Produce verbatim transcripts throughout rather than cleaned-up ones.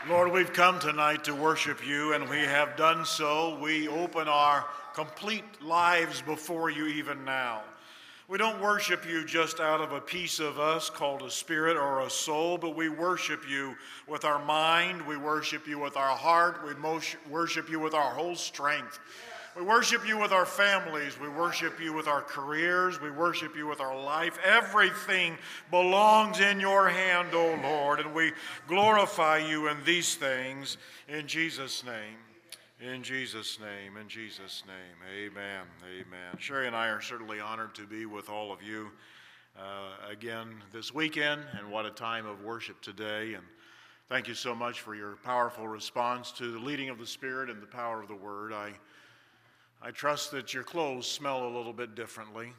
Lord, we've come tonight to worship you, and we have done so. We open our complete lives before you even now. We don't worship you just out of a piece of us called a spirit or a soul, but we worship you with our mind, we worship you with our heart, we worship you with our whole strength. We worship you with our families, we worship you with our careers, we worship you with our life. Everything belongs in your hand, O Lord, and we glorify you in these things in Jesus' name. In Jesus' name, in Jesus' name, amen, amen. Sherry and I are certainly honored to be with all of you uh, again this weekend, and what a time of worship today. And thank you so much for your powerful response to the leading of the Spirit and the power of the Word. I I trust that your clothes smell a little bit differently.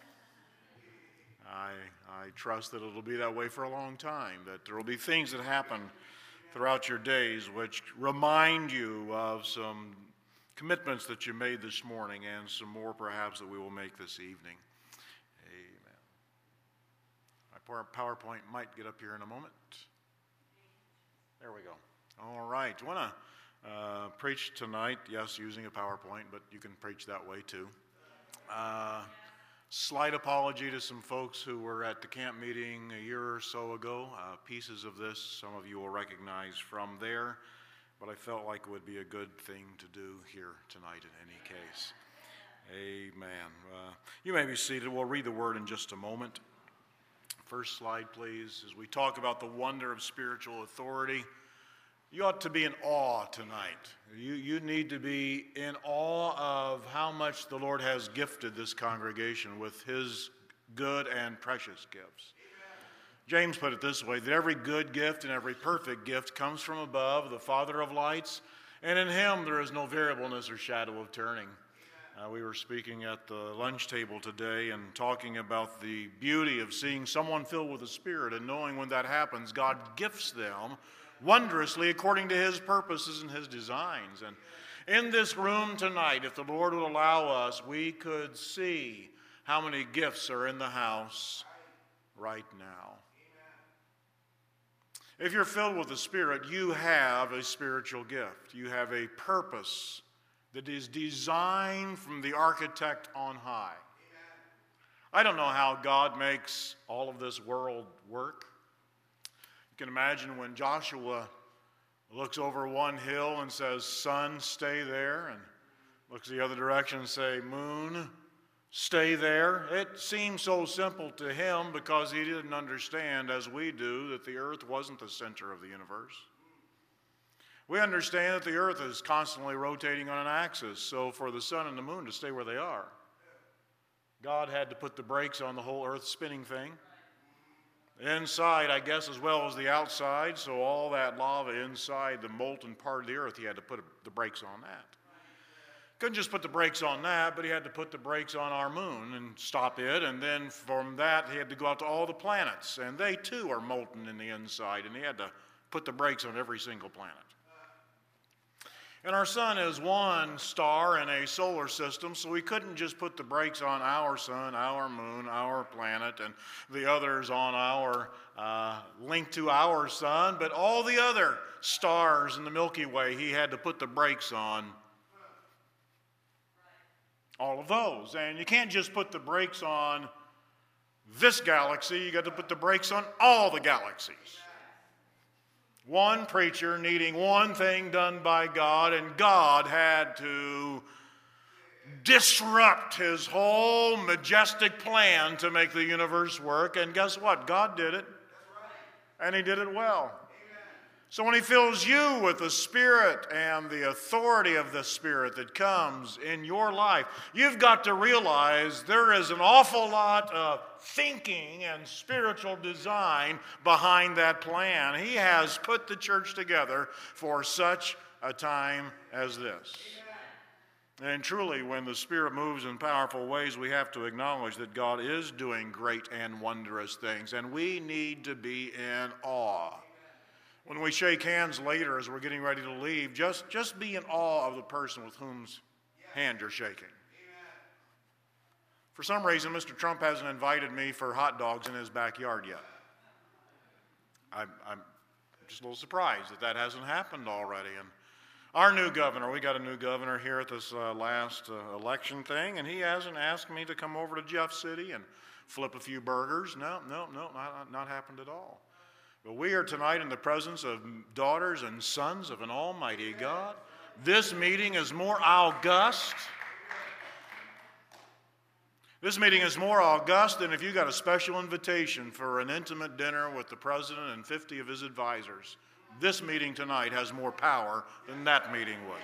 I, I trust that it'll be that way for a long time, that there will be things that happen throughout your days which remind you of some commitments that you made this morning and some more perhaps that we will make this evening. Amen. My PowerPoint might get up here in a moment. There we go. All right. I want to Uh, preach tonight, yes, using a PowerPoint, but you can preach that way too. Uh, slight apology to some folks who were at the camp meeting a year or so ago. Uh, pieces of this some of you will recognize from there, but I felt like it would be a good thing to do here tonight in any case. Amen. Uh, you may be seated. We'll read the word in just a moment. First slide, please. As we talk about the wonder of spiritual authority, you ought to be in awe tonight. You, you need to be in awe of how much the Lord has gifted this congregation with his good and precious gifts. Amen. James put it this way, that every good gift and every perfect gift comes from above, the Father of lights, and in him there is no variableness or shadow of turning. Uh, we were speaking at the lunch table today and talking about the beauty of seeing someone filled with the Spirit, and knowing when that happens, God gifts them wondrously according to his purposes and his designs. And in this room tonight, if the Lord would allow us, we could see how many gifts are in the house right now. If you're filled with the Spirit, you have a spiritual gift. You have a purpose that is designed from the architect on high. I don't know how God makes all of this world work. You can imagine when Joshua looks over one hill and says, sun, stay there, and looks the other direction and say, moon, stay there. It seemed so simple to him because he didn't understand, as we do, that the earth wasn't the center of the universe. We understand that the earth is constantly rotating on an axis, so for the sun and the moon to stay where they are, God had to put the brakes on the whole earth spinning thing. Inside, I guess, as well as the outside, so all that lava inside the molten part of the earth, he had to put the brakes on that. Couldn't just put the brakes on that, but he had to put the brakes on our moon and stop it, and then from that he had to go out to all the planets, and they too are molten in the inside, and he had to put the brakes on every single planet. And our sun is one star in a solar system, so we couldn't just put the brakes on our sun, our moon, our planet, and the others on our uh, link to our sun, but all the other stars in the Milky Way, he had to put the brakes on all of those. And you can't just put the brakes on this galaxy, you got to put the brakes on all the galaxies. One preacher needing one thing done by God, and God had to disrupt his whole majestic plan to make the universe work. And guess what? God did it. And he did it well. So when he fills you with the Spirit and the authority of the Spirit that comes in your life, you've got to realize there is an awful lot of thinking and spiritual design behind that plan. He has put the church together for such a time as this. And truly, when the Spirit moves in powerful ways, we have to acknowledge that God is doing great and wondrous things, and we need to be in awe. When we shake hands later as we're getting ready to leave, just, just be in awe of the person with whose hand you're shaking. For some reason, Mister Trump hasn't invited me for hot dogs in his backyard yet. I'm, I'm just a little surprised that that hasn't happened already. And our new governor, we got a new governor here at this uh, last uh, election thing, and he hasn't asked me to come over to Jeff City and flip a few burgers. No, no, no, not, not happened at all. But we are tonight in the presence of daughters and sons of an almighty God. This meeting is more august. This meeting is more august than if you got a special invitation for an intimate dinner with the president and fifty of his advisors. This meeting tonight has more power than that meeting would.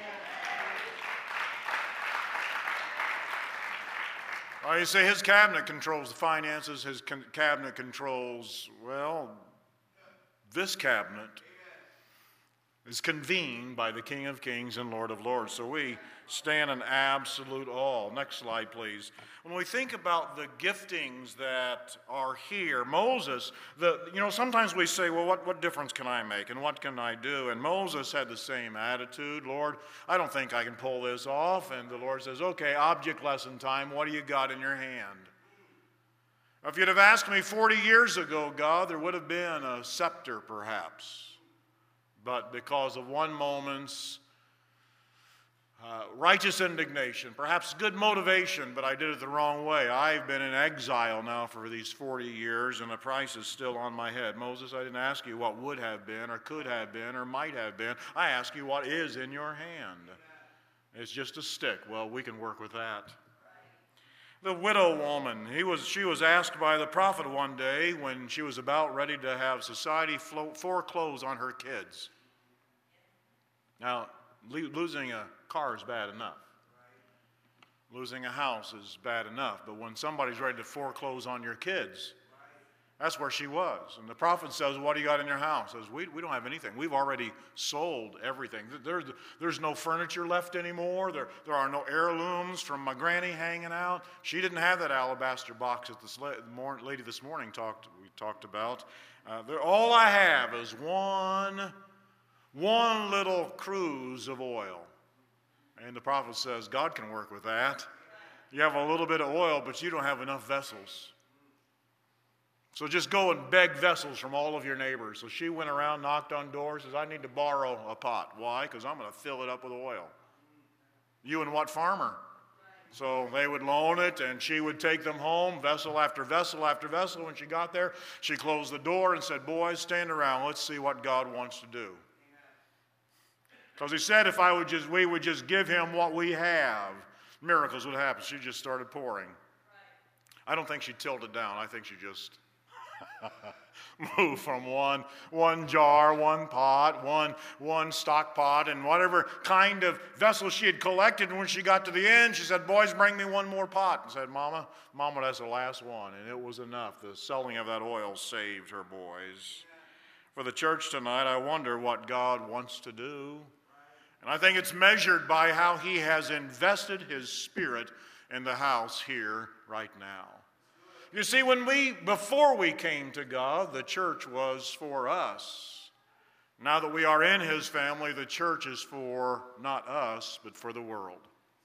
Well, you say his cabinet controls the finances, his con- cabinet controls, well, this cabinet is convened by the King of Kings and Lord of Lords. So we stand in absolute awe. Next slide, please. When we think about the giftings that are here, Moses, the, you know, sometimes we say, well, what, what difference can I make and what can I do? And Moses had the same attitude. Lord, I don't think I can pull this off. And the Lord says, okay, object lesson time. What do you got in your hand? If you'd have asked me forty years ago, God, there would have been a scepter perhaps. But because of one moment's uh, righteous indignation, perhaps good motivation, but I did it the wrong way. I've been in exile now for these forty years, and the price is still on my head. Moses, I didn't ask you what would have been or could have been or might have been. I ask you what is in your hand. It's just a stick. Well, we can work with that. The widow woman, he was, she was asked by the prophet one day when she was about ready to have society foreclose on her kids. Now, losing a car is bad enough. Losing a house is bad enough. But when somebody's ready to foreclose on your kids, that's where she was. And the prophet says, what do you got in your house? Says, we, we don't have anything. We've already sold everything. There's, there's no furniture left anymore. There, there are no heirlooms from my granny hanging out. She didn't have that alabaster box that this lady this morning talked, we talked about. Uh, all I have is one, one little cruse of oil. And the prophet says, God can work with that. You have a little bit of oil, but you don't have enough vessels. So just go and beg vessels from all of your neighbors. So she went around, knocked on doors, says, I need to borrow a pot. Why? Because I'm going to fill it up with oil. You and what farmer? So they would loan it, and she would take them home, vessel after vessel after vessel. When she got there, she closed the door and said, boys, stand around. Let's see what God wants to do. Because he said if I would just, we would just give him what we have, miracles would happen. She just started pouring. I don't think she tilled it down. I think she just move from one one jar, one pot, one one stock pot, and whatever kind of vessel she had collected. And when she got to the end, she said, boys, bring me one more pot. And said, Mama, Mama, that's the last one. And it was enough. The selling of that oil saved her boys. For the church tonight, I wonder what God wants to do. And I think it's measured by how he has invested his spirit in the house here right now. You see, when we, before we came to God, the church was for us. Now that we are in his family, the church is for not us, but for the world.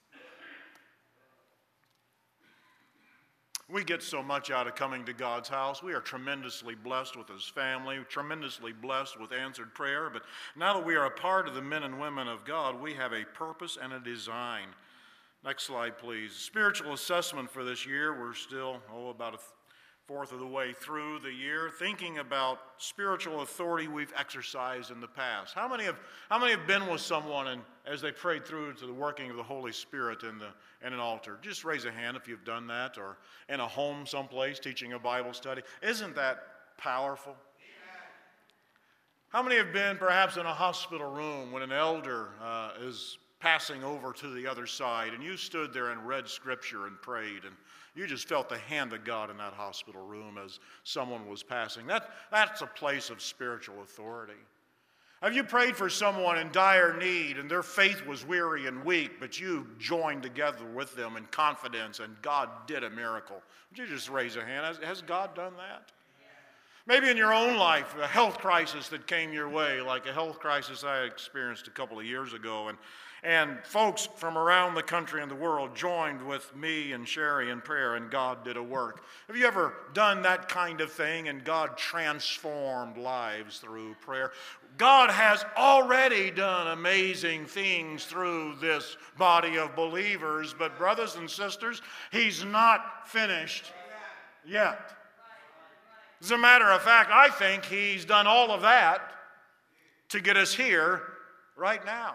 We get so much out of coming to God's house. We are tremendously blessed with his family, tremendously blessed with answered prayer. But now that we are a part of the men and women of God, we have a purpose and a design. Next slide, please. Spiritual assessment for this year. We're still, oh, about a fourth of the way through the year, thinking about spiritual authority we've exercised in the past. How many have, how many have been with someone and as they prayed through to the working of the Holy Spirit in, the, in an altar? Just raise a hand if you've done that, or in a home someplace teaching a Bible study. Isn't that powerful? How many have been perhaps in a hospital room when an elder uh, is passing over to the other side, and you stood there and read Scripture and prayed, and you just felt the hand of God in that hospital room as someone was passing? That, that's a place of spiritual authority. Have you prayed for someone in dire need, and their faith was weary and weak, but you joined together with them in confidence, and God did a miracle? Would you just raise a hand? Has, has God done that? Maybe in your own life, a health crisis that came your way, like a health crisis I experienced a couple of years ago, and And folks from around the country and the world joined with me and Sherry in prayer, and God did a work. Have you ever done that kind of thing and God transformed lives through prayer? God has already done amazing things through this body of believers, but brothers and sisters, He's not finished yet. As a matter of fact, I think He's done all of that to get us here right now.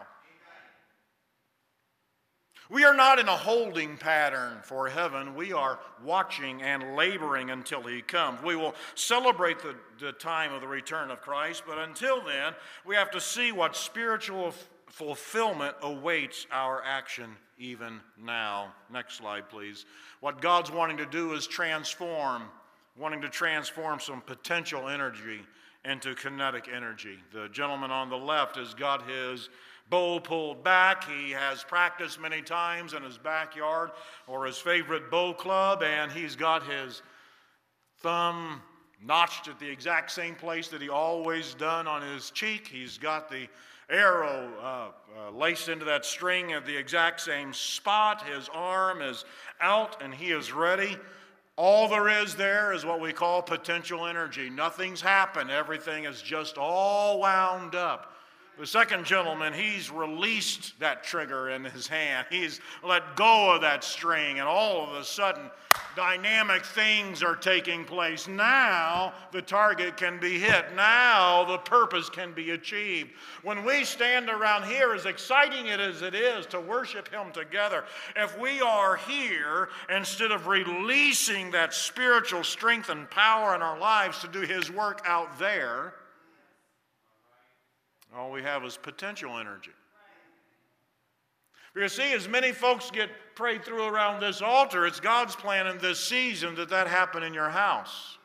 We are not in a holding pattern for heaven. We are watching and laboring until He comes. We will celebrate the, the time of the return of Christ, but until then, we have to see what spiritual f- fulfillment awaits our action even now. Next slide, please. What God's wanting to do is transform, wanting to transform some potential energy into kinetic energy. The gentleman on the left has got his bow pulled back. He has practiced many times in his backyard or his favorite bow club, and he's got his thumb notched at the exact same place that he always done on his cheek. He's got the arrow uh, uh, laced into that string at the exact same spot. His arm is out and he is ready. All there is there is what we call potential energy. Nothing's happened. Everything is just all wound up. The second gentleman, he's released that trigger in his hand. He's let go of that string, and all of a sudden, dynamic things are taking place. Now, the target can be hit. Now, the purpose can be achieved. When we stand around here, as exciting it as it is to worship Him together, if we are here, instead of releasing that spiritual strength and power in our lives to do His work out there, all we have is potential energy. You see, as many folks get prayed through around this altar, it's God's plan in this season that that happen in your house.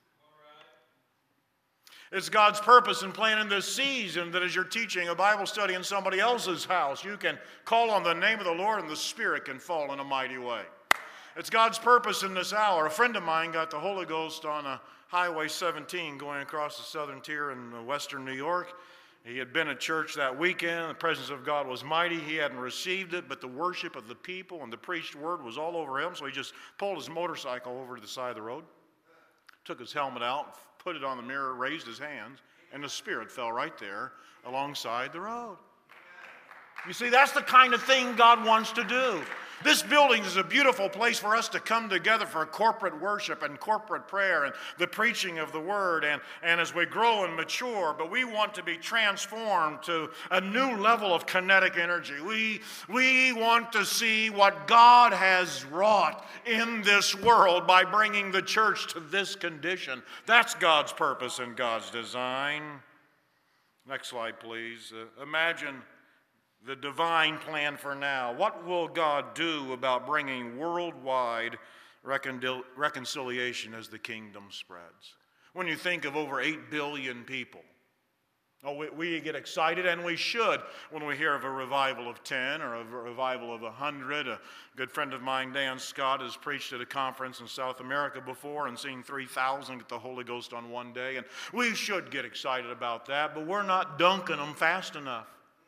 It's God's purpose and plan in this season that as you're teaching a Bible study in somebody else's house, you can call on the name of the Lord and the Spirit can fall in a mighty way. It's God's purpose in this hour. A friend of mine got the Holy Ghost on a Highway seventeen going across the southern tier in western New York. He had been at church that weekend. The presence of God was mighty. He hadn't received it, but the worship of the people and the preached word was all over him. So he just pulled his motorcycle over to the side of the road, took his helmet out, put it on the mirror, raised his hands, and the Spirit fell right there alongside the road. You see, that's the kind of thing God wants to do. This building is a beautiful place for us to come together for corporate worship and corporate prayer and the preaching of the word and, and as we grow and mature, but we want to be transformed to a new level of kinetic energy. We, we want to see what God has wrought in this world by bringing the church to this condition. That's God's purpose and God's design. Next slide, please. Uh, imagine the divine plan for now. What will God do about bringing worldwide reconcil- reconciliation as the kingdom spreads? When you think of over eight billion people, oh, we, we get excited, and we should, when we hear of a revival of ten or a revival of one hundred. A good friend of mine, Dan Scott, has preached at a conference in South America before and seen three thousand get the Holy Ghost on one day, and we should get excited about that, but we're not dunking them fast enough.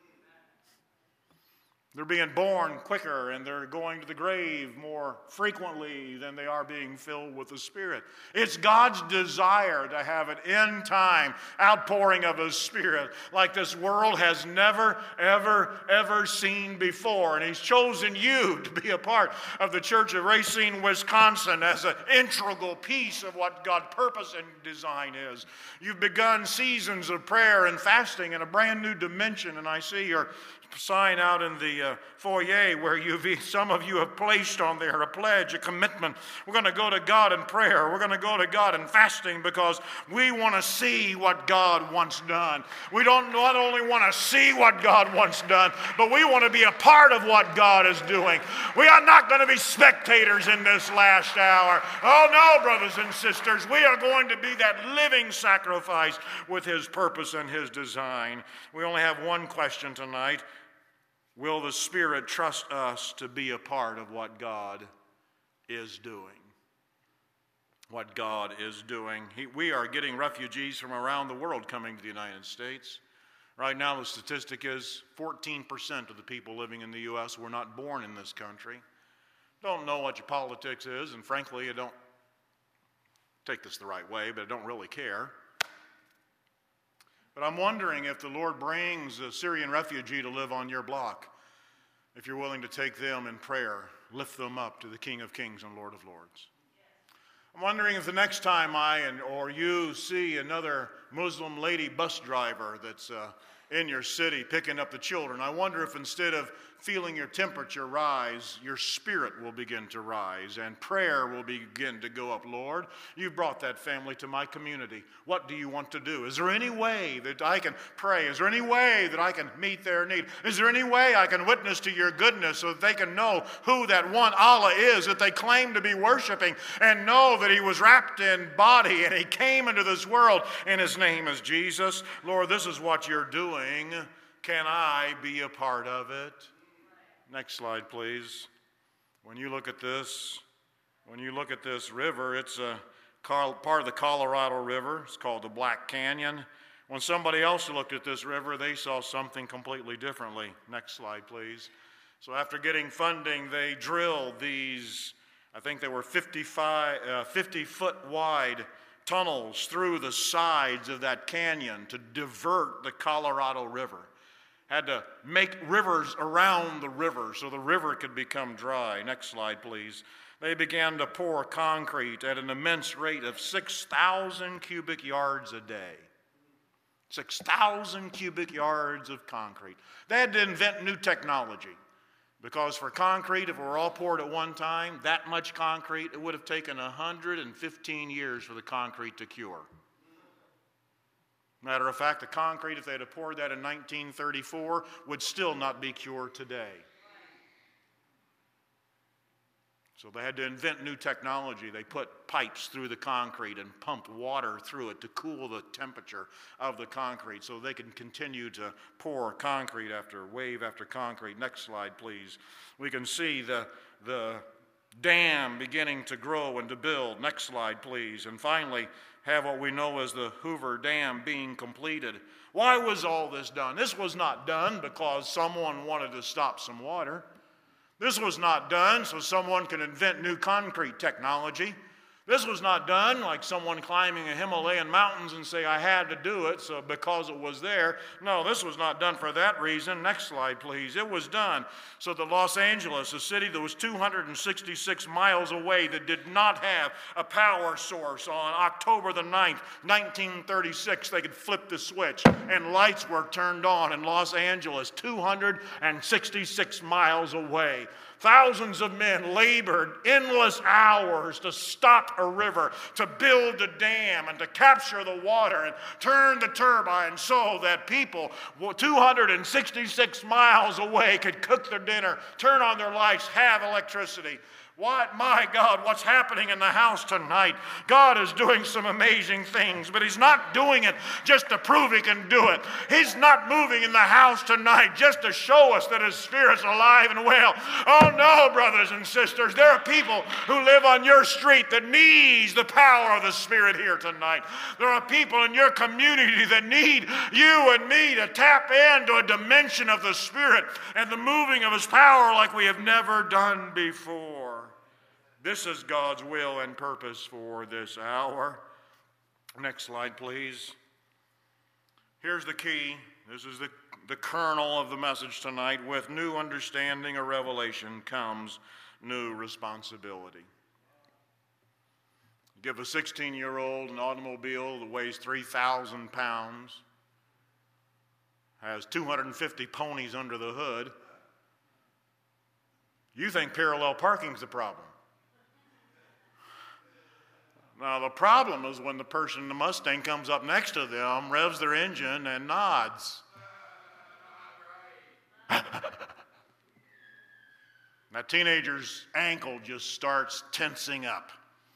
They're being born quicker and they're going to the grave more frequently than they are being filled with the Spirit. It's God's desire to have an end time outpouring of His Spirit like this world has never, ever, ever seen before. And He's chosen you to be a part of the Church of Racine, Wisconsin as an integral piece of what God's purpose and design is. You've begun seasons of prayer and fasting in a brand new dimension, and I see your sign out in the uh, foyer where you've, some of you have placed on there a pledge, a commitment. We're going to go to God in prayer. We're going to go to God in fasting because we want to see what God wants done. We don't not only want to see what God wants done, but we want to be a part of what God is doing. We are not going to be spectators in this last hour. Oh no, brothers and sisters, we are going to be that living sacrifice with His purpose and His design. We only have one question tonight. Will the Spirit trust us to be a part of what God is doing? What God is doing. He, we are getting refugees from around the world coming to the United States. Right now the statistic is fourteen percent of the people living in the U S were not born in this country. Don't know what your politics is, and frankly, I don't take this the right way, but I don't really care. But I'm wondering if the Lord brings a Syrian refugee to live on your block, if you're willing to take them in prayer, lift them up to the King of Kings and Lord of Lords. I'm wondering if the next time I and or you see another Muslim lady bus driver that's uh, in your city picking up the children, I wonder if instead of feeling your temperature rise, your spirit will begin to rise and prayer will begin to go up. Lord, you've brought that family to my community. What do you want to do? Is there any way that I can pray? Is there any way that I can meet their need? Is there any way I can witness to your goodness so that they can know who that one Allah is that they claim to be worshiping and know that he was wrapped in body and he came into this world and his name is Jesus? Lord, this is what you're doing. Can I be a part of it? Next slide, please. When you look at this, when you look at this river, it's a part of the Colorado River. It's called the Black Canyon. When somebody else looked at this river, they saw something completely differently. Next slide, please. So after getting funding, they drilled these, I think they were fifty-five, uh, fifty foot wide tunnels through the sides of that canyon to divert the Colorado River. Had to make rivers around the river so the river could become dry. Next slide, please. They began to pour concrete at an immense rate of six thousand cubic yards a day. six thousand cubic yards of concrete. They had to invent new technology because for concrete, if it were all poured at one time, that much concrete, it would have taken one hundred fifteen years for the concrete to cure. Matter of fact, the concrete, if they had poured that in nineteen thirty-four, would still not be cured today. So they had to invent new technology. They put pipes through the concrete and pumped water through it to cool the temperature of the concrete so they can continue to pour concrete after wave after concrete. Next slide, please. We can see the, the dam beginning to grow and to build. Next slide, please. And finally, have what we know as the Hoover Dam being completed. Why was all this done? This was not done because someone wanted to stop some water. This was not done so someone could invent new concrete technology. This was not done like someone climbing a Himalayan mountains and say, I had to do it so because it was there. No, this was not done for that reason. Next slide, please. It was done so that Los Angeles, a city that was two hundred sixty-six miles away, that did not have a power source, on October the ninth, nineteen thirty-six, they could flip the switch and lights were turned on in Los Angeles, two hundred sixty-six miles away. Thousands of men labored endless hours to stop a river, to build a dam, and to capture the water and turn the turbine so that people two hundred sixty-six miles away could cook their dinner, turn on their lights, have electricity. What, my God, what's happening in the house tonight? God is doing some amazing things, but he's not doing it just to prove he can do it. He's not moving in the house tonight just to show us that his Spirit's alive and well. Oh no, brothers and sisters, there are people who live on your street that needs the power of the Spirit here tonight. There are people in your community that need you and me to tap into a dimension of the Spirit and the moving of his power like we have never done before. This is God's will and purpose for this hour. Next slide, please. Here's the key. This is the, the kernel of the message tonight. With new understanding or revelation comes new responsibility. Give a sixteen-year-old an automobile that weighs three thousand pounds, has two hundred fifty ponies under the hood. You think parallel parking's the problem. Now, the problem is when the person in the Mustang comes up next to them, revs their engine, and nods. That teenager's ankle just starts tensing up.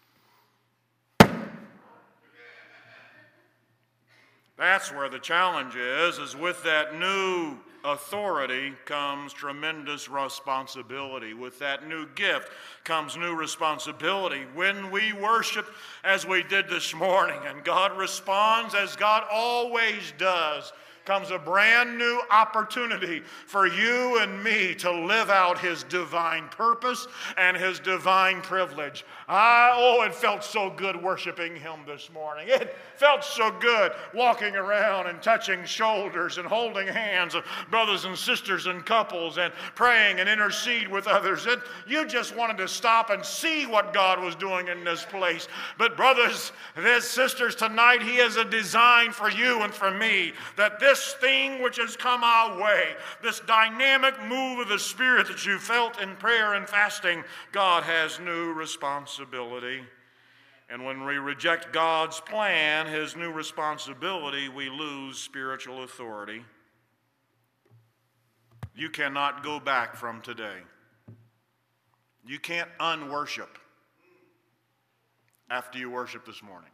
That's where the challenge is, is with that new authority comes tremendous responsibility. With that new gift comes new responsibility. When we worship as we did this morning and God responds as God always does, comes a brand new opportunity for you and me to live out his divine purpose and his divine privilege. I, oh, it felt so good worshiping him this morning. It felt so good walking around and touching shoulders and holding hands of brothers and sisters and couples and praying and intercede with others. It, you just wanted to stop and see what God was doing in this place. But brothers and sisters, tonight he has a design for you and for me, that this thing which has come our way, this dynamic move of the Spirit that you felt in prayer and fasting, God has new responsibility. And when we reject God's plan, his new responsibility, we lose spiritual authority. You cannot go back from today. You can't unworship after you worship this morning.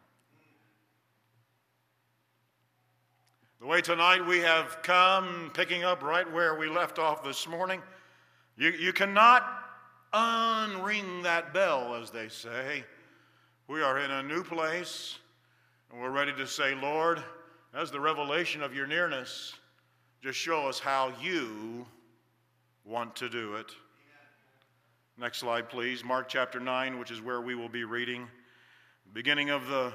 The way tonight we have come, picking up right where we left off this morning, you, you cannot unring that bell, as they say. We are in a new place, and we're ready to say, Lord, as the revelation of your nearness, just show us how you want to do it. Next slide, please. Mark chapter nine, which is where we will be reading. Beginning of the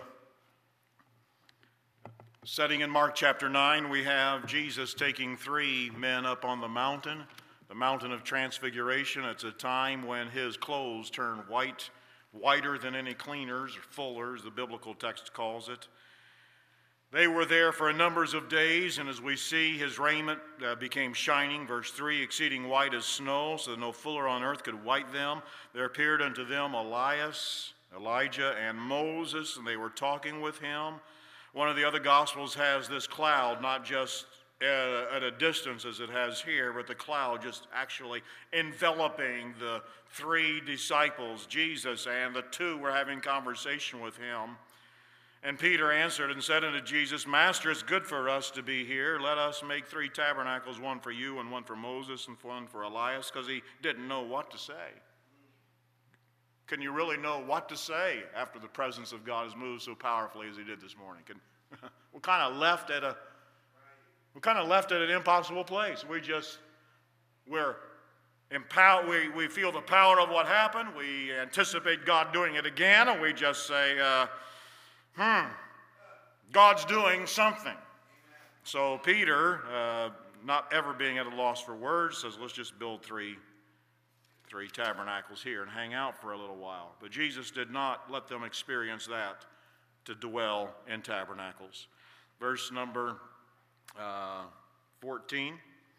setting in Mark chapter nine, we have Jesus taking three men up on the mountain, the mountain of transfiguration. It's a time when his clothes turn white, whiter than any cleaners or fullers, the biblical text calls it. They were there for a number of days, and as we see, his raiment uh, became shining, verse three, exceeding white as snow, so that no fuller on earth could white them. There appeared unto them Elias, Elijah, and Moses, and they were talking with him. One of the other Gospels has this cloud, not just uh, at a distance as it has here, but the cloud just actually enveloping the three disciples, Jesus, and the two were having conversation with him. And Peter answered and said unto Jesus, Master, it's good for us to be here. Let us make three tabernacles, one for you and one for Moses and one for Elias, because he didn't know what to say. Can you really know what to say after the presence of God has moved so powerfully as he did this morning? Can, we're kind of left at a we're kind of left at an impossible place. We just we're empowered. We we feel the power of what happened. We anticipate God doing it again, and we just say, uh, "Hmm, God's doing something." So Peter, uh, not ever being at a loss for words, says, "Let's just build three." Three tabernacles here and hang out for a little while. But Jesus did not let them experience that, to dwell in tabernacles. Verse number uh, fourteen.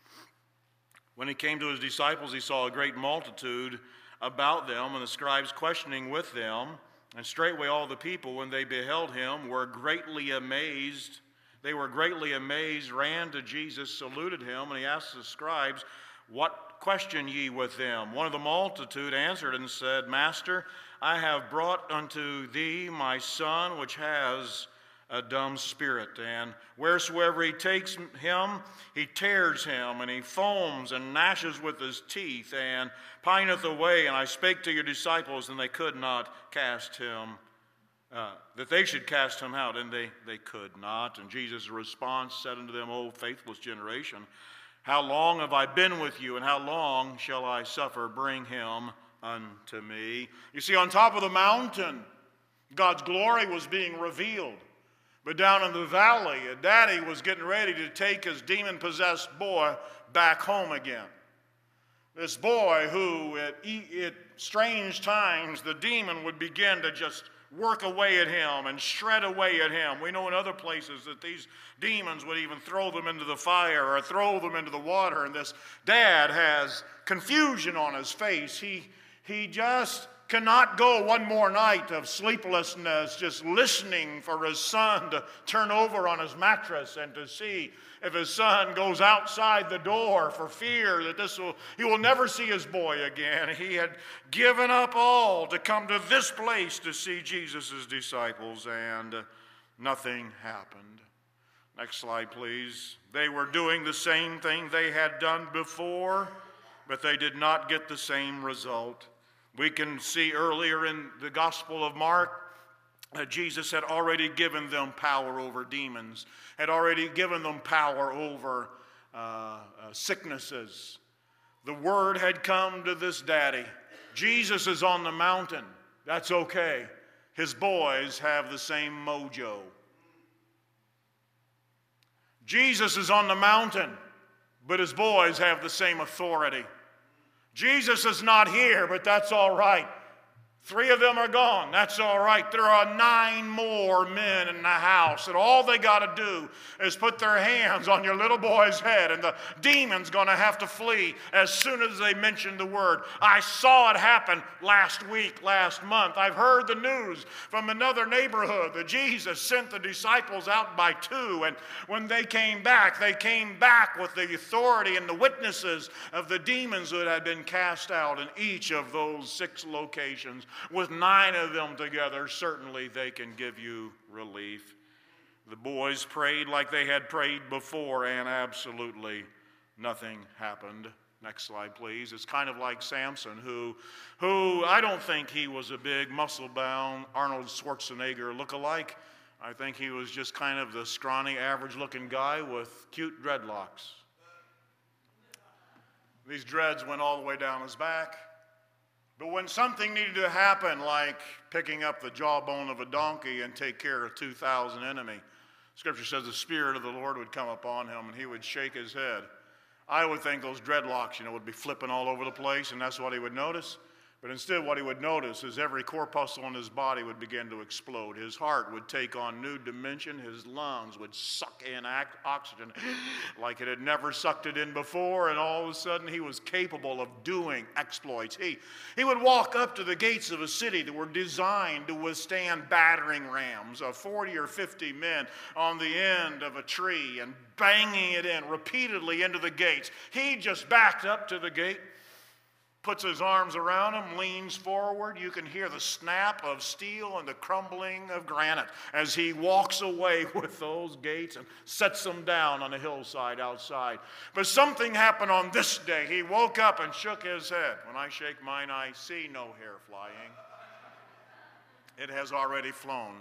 When he came to his disciples, he saw a great multitude about them, and the scribes questioning with them. And straightway all the people, when they beheld him, were greatly amazed. They were greatly amazed, ran to Jesus, saluted him, and he asked the scribes, What question ye with them? One of the multitude answered and said, Master, I have brought unto thee my son, which has a dumb spirit. And wheresoever he takes him, he tears him, and he foams and gnashes with his teeth, and pineth away. And I spake to your disciples, and they could not cast him, uh, that they should cast him out, and they, they could not. And Jesus' response said unto them, O faithless generation, how long have I been with you, and how long shall I suffer? Bring him unto me. You see, on top of the mountain, God's glory was being revealed. But down in the valley, a daddy was getting ready to take his demon-possessed boy back home again. This boy who, at, at strange times, the demon would begin to just work away at him and shred away at him. We know in other places that these demons would even throw them into the fire or throw them into the water. And this dad has confusion on his face. He, he just cannot go one more night of sleeplessness just listening for his son to turn over on his mattress and to see if his son goes outside the door for fear that this will, he will never see his boy again. He had given up all to come to this place to see Jesus' disciples, and nothing happened. Next slide, please. They were doing the same thing they had done before, but they did not get the same result. We can see earlier in the Gospel of Mark Uh, Jesus had already given them power over demons, had already given them power over uh, uh, sicknesses. The word had come to this daddy. Jesus is on the mountain. That's okay. His boys have the same mojo. Jesus is on the mountain, but his boys have the same authority. Jesus is not here, but that's all right. Three of them are gone. That's all right. There are nine more men in the house, and all they got to do is put their hands on your little boy's head, and the demon's going to have to flee as soon as they mention the word. I saw it happen last week, last month. I've heard the news from another neighborhood that Jesus sent the disciples out by two, and when they came back, they came back with the authority and the witnesses of the demons that had been cast out in each of those six locations. With nine of them together, certainly they can give you relief. The boys prayed like they had prayed before, and absolutely nothing happened. Next slide, please. It's kind of like Samson, who, who I don't think he was a big, muscle-bound Arnold Schwarzenegger look-alike. I think he was just kind of the scrawny, average-looking guy with cute dreadlocks. These dreads went all the way down his back. But when something needed to happen, like picking up the jawbone of a donkey and take care of two thousand enemy, Scripture says the Spirit of the Lord would come upon him and he would shake his head. I would think those dreadlocks, you know, would be flipping all over the place, and that's what he would notice. But instead, what he would notice is every corpuscle in his body would begin to explode. His heart would take on new dimension. His lungs would suck in oxygen like it had never sucked it in before. And all of a sudden, he was capable of doing exploits. He, he would walk up to the gates of a city that were designed to withstand battering rams of forty or fifty men on the end of a tree and banging it in repeatedly into the gates. He just backed up to the gate, puts his arms around him, leans forward. You can hear the snap of steel and the crumbling of granite as he walks away with those gates and sets them down on a hillside outside. But something happened on this day. He woke up and shook his head. When I shake mine, I see no hair flying. It has already flown.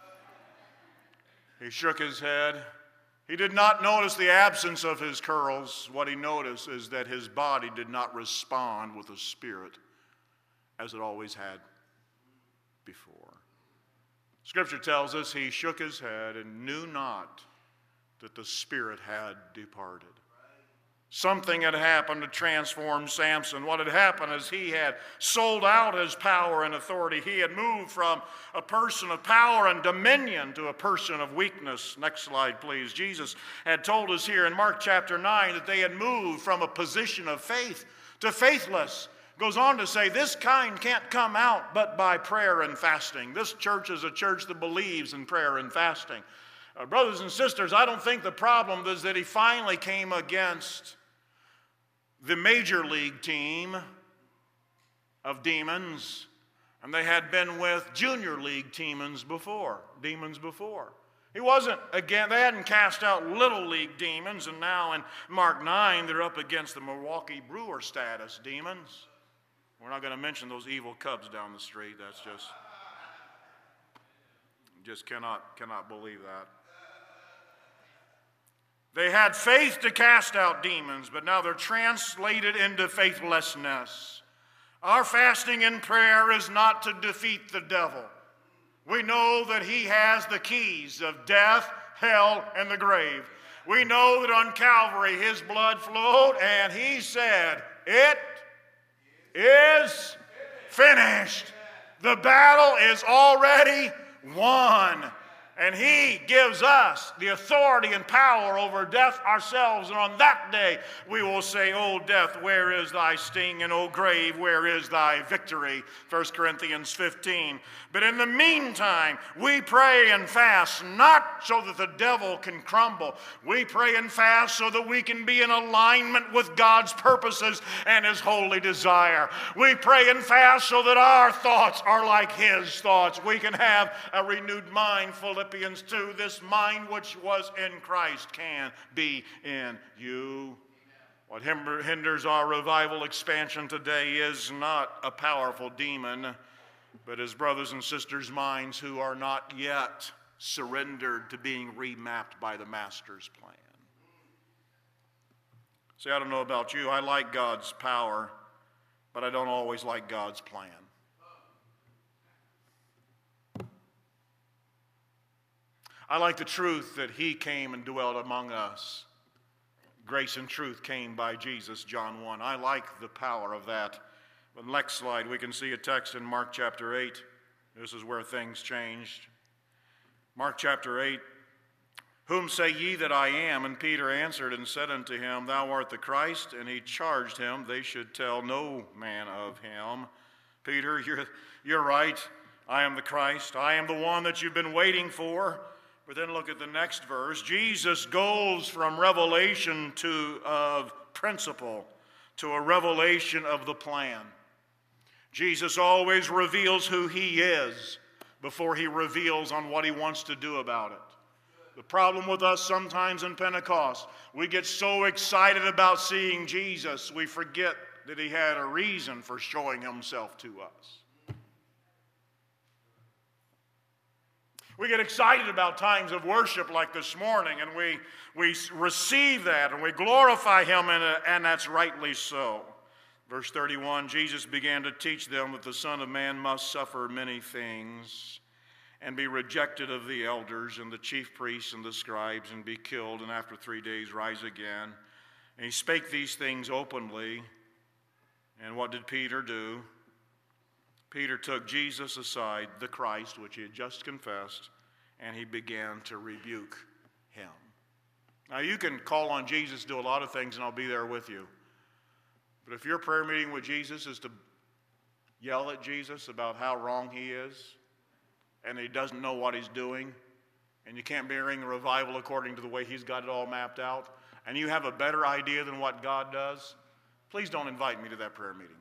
He shook his head. He did not notice the absence of his curls. What he noticed is that his body did not respond with the Spirit as it always had before. Scripture tells us he shook his head and knew not that the Spirit had departed. Something had happened to transform Samson. What had happened is he had sold out his power and authority. He had moved from a person of power and dominion to a person of weakness. Next slide, please. Jesus had told us here in Mark chapter nine that they had moved from a position of faith to faithless. Goes on to say this kind can't come out but by prayer and fasting. This church is a church that believes in prayer and fasting. Uh, brothers and sisters, I don't think the problem is that he finally came against the major league team of demons, and they had been with junior league demons before, demons before. He wasn't, again, they hadn't cast out little league demons, and now in Mark nine, they're up against the Milwaukee Brewer status demons. We're not going to mention those evil Cubs down the street. That's just, just cannot, cannot believe that. They had faith to cast out demons, but now they're translated into faithlessness. Our fasting and prayer is not to defeat the devil. We know that he has the keys of death, hell, and the grave. We know that on Calvary his blood flowed, and he said, "It is finished." The battle is already won. And he gives us the authority and power over death ourselves. And on that day, we will say, "O death, where is thy sting? And O grave, where is thy victory?" First Corinthians fifteen. But in the meantime, we pray and fast, not so that the devil can crumble. We pray and fast so that we can be in alignment with God's purposes and his holy desire. We pray and fast so that our thoughts are like his thoughts. We can have a renewed mind. Philippians two, this mind which was in Christ can be in you. What hinders our revival expansion today is not a powerful demon, but his brothers and sisters' minds who are not yet surrendered to being remapped by the Master's plan. See, I don't know about you. I like God's power, but I don't always like God's plan. I like the truth that he came and dwelt among us. Grace and truth came by Jesus, John one. I like the power of that. But next slide, we can see a text in Mark chapter eight. This is where things changed. Mark chapter eight. Whom say ye that I am? And Peter answered and said unto him, Thou art the Christ. And he charged him they should tell no man of him. Peter, you're, you're right. I am the Christ. I am the one that you've been waiting for. But then look at the next verse. Jesus goes from revelation to of principle to a revelation of the plan. Jesus always reveals who he is before he reveals on what he wants to do about it. The problem with us sometimes in Pentecost, we get so excited about seeing Jesus, we forget that he had a reason for showing himself to us. We get excited about times of worship like this morning, and we, we receive that, and we glorify him, in it, and that's rightly so. Verse thirty-one, Jesus began to teach them that the Son of Man must suffer many things and be rejected of the elders and the chief priests and the scribes and be killed, and after three days rise again. And he spake these things openly. And what did Peter do? Peter took Jesus aside, the Christ, which he had just confessed, and he began to rebuke him. Now, you can call on Jesus to do a lot of things, and I'll be there with you. But if your prayer meeting with Jesus is to yell at Jesus about how wrong he is, and he doesn't know what he's doing, and you can't bring a revival according to the way he's got it all mapped out, and you have a better idea than what God does, please don't invite me to that prayer meeting.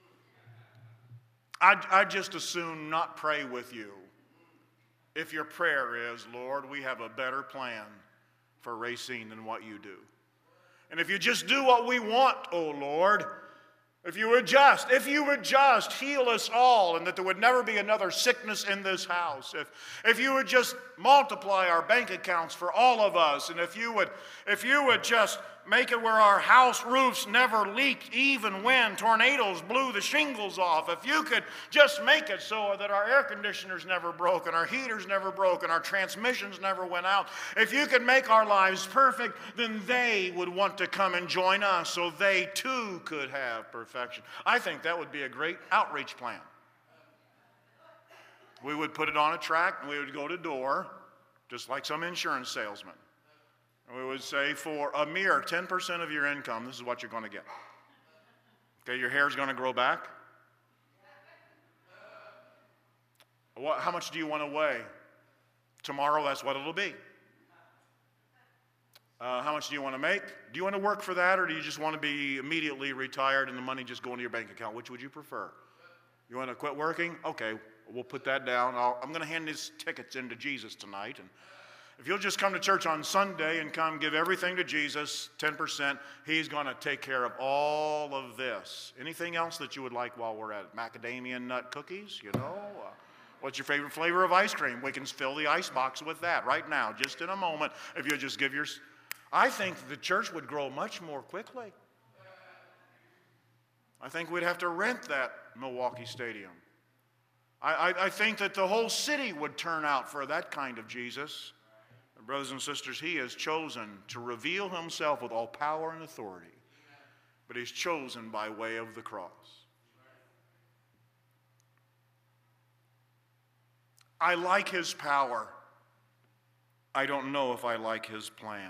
I'd, I'd just as soon not pray with you if your prayer is, Lord, we have a better plan for Racine than what you do. And if you just do what we want, oh Lord, if you would just, if you would just heal us all and that there would never be another sickness in this house, if, if you would just multiply our bank accounts for all of us, and if you would, if you would just make it where our house roofs never leaked even when tornadoes blew the shingles off. If you could just make it so that our air conditioners never broke and our heaters never broke and our transmissions never went out. If you could make our lives perfect, then they would want to come and join us so they too could have perfection. I think that would be a great outreach plan. We would put it on a tract and we would go to door, just like some insurance salesman. And we would say, for a mere ten percent of your income, this is what you're going to get. Okay, your hair's going to grow back. What, how much do you want to weigh? Tomorrow, that's what it'll be. Uh, how much do you want to make? Do you want to work for that, or do you just want to be immediately retired and the money just go into your bank account? Which would you prefer? You want to quit working? Okay, we'll put that down. I'll, I'm going to hand these tickets in to Jesus tonight, and if you'll just come to church on Sunday and come give everything to Jesus, ten percent, he's going to take care of all of this. Anything else that you would like while we're at it? Macadamia nut cookies, you know? Uh, what's your favorite flavor of ice cream? We can fill the ice box with that right now, just in a moment. If you'll just give your... I think the church would grow much more quickly. I think we'd have to rent that Milwaukee Stadium. I, I, I think that the whole city would turn out for that kind of Jesus. Brothers and sisters, he has chosen to reveal himself with all power and authority, but he's chosen by way of the cross. I like his power. I don't know if I like his plan.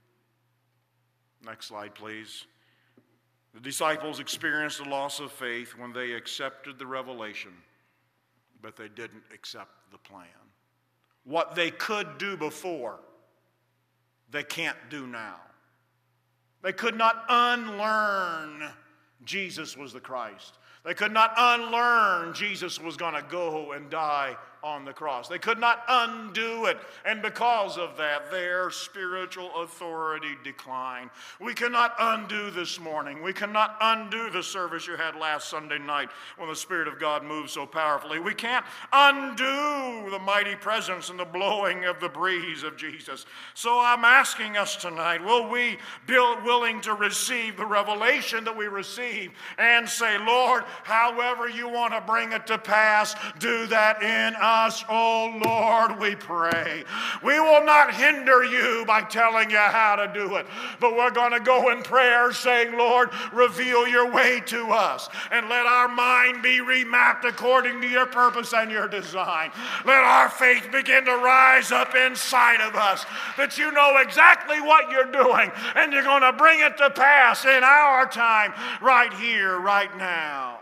Next slide, please. The disciples experienced a loss of faith when they accepted the revelation, but they didn't accept the plan. What they could do before, they can't do now. They could not unlearn Jesus was the Christ. They could not unlearn Jesus was going to go and die on the cross. They could not undo it. And because of that, their spiritual authority declined. We cannot undo this morning. We cannot undo the service you had last Sunday night when the Spirit of God moved so powerfully. We can't undo the mighty presence and the blowing of the breeze of Jesus. So I'm asking us tonight, will we be willing to receive the revelation that we receive and say, Lord, however you want to bring it to pass, do that in us, oh Lord, we pray. We will not hinder you by telling you how to do it, but we're going to go in prayer saying, Lord, reveal your way to us and let our mind be remapped according to your purpose and your design. Let our faith begin to rise up inside of us, that you know exactly what you're doing and you're going to bring it to pass in our time, right here, right now.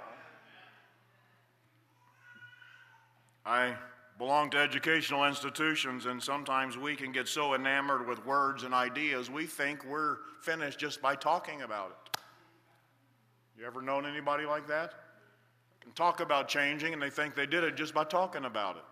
I belong to educational institutions, and sometimes we can get so enamored with words and ideas, we think we're finished just by talking about it. You ever known anybody like that? Can talk about changing, and they think they did it just by talking about it.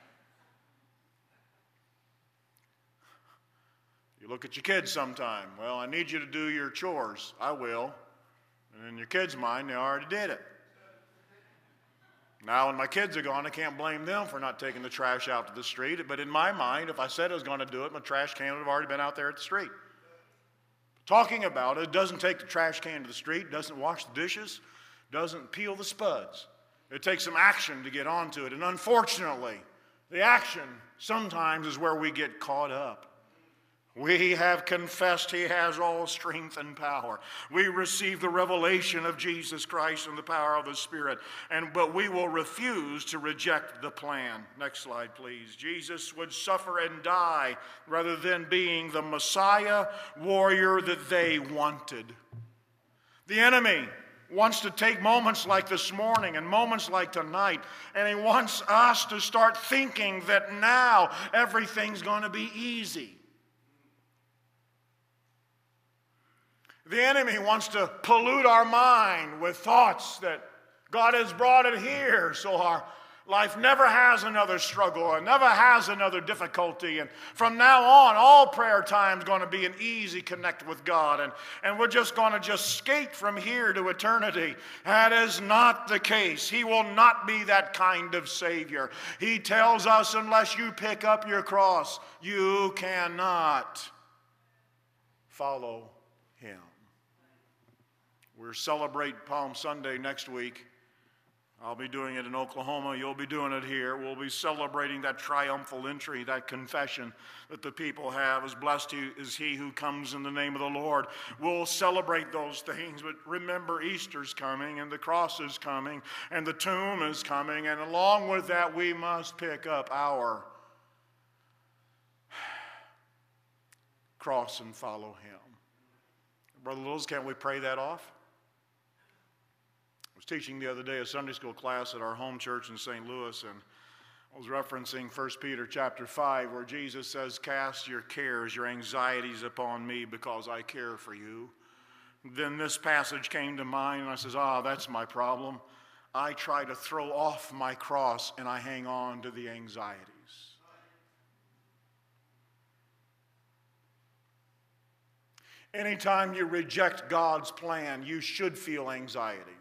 You look at your kids sometime. Well, I need you to do your chores. I will. And in your kids' mind, they already did it. Now, when my kids are gone, I can't blame them for not taking the trash out to the street. But in my mind, if I said I was going to do it, my trash can would have already been out there at the street. Talking about it doesn't take the trash can to the street, doesn't wash the dishes, doesn't peel the spuds. It takes some action to get onto it. And unfortunately, the action sometimes is where we get caught up. We have confessed he has all strength and power. We receive the revelation of Jesus Christ and the power of the Spirit, and but we will refuse to reject the plan. Next slide, please. Jesus would suffer and die rather than being the Messiah warrior that they wanted. The enemy wants to take moments like this morning and moments like tonight, and he wants us to start thinking that now everything's going to be easy. The enemy wants to pollute our mind with thoughts that God has brought it here, so our life never has another struggle or never has another difficulty. And from now on, all prayer time is going to be an easy connect with God. And, and we're just going to just skate from here to eternity. That is not the case. He will not be that kind of Savior. He tells us, unless you pick up your cross, you cannot follow him. We'll celebrate Palm Sunday next week. I'll be doing it in Oklahoma. You'll be doing it here. We'll be celebrating that triumphal entry, that confession that the people have. As blessed is he who comes in the name of the Lord. We'll celebrate those things, but remember Easter's coming, and the cross is coming, and the tomb is coming, and along with that we must pick up our cross and follow him. Brother Lills, can't we pray that off? I was teaching the other day a Sunday school class at our home church in Saint Louis, and I was referencing First Peter chapter five, where Jesus says, cast your cares, your anxieties upon me because I care for you. Then this passage came to mind, and I says, ah, that's my problem. I try to throw off my cross, and I hang on to the anxieties. Anytime you reject God's plan, you should feel anxiety.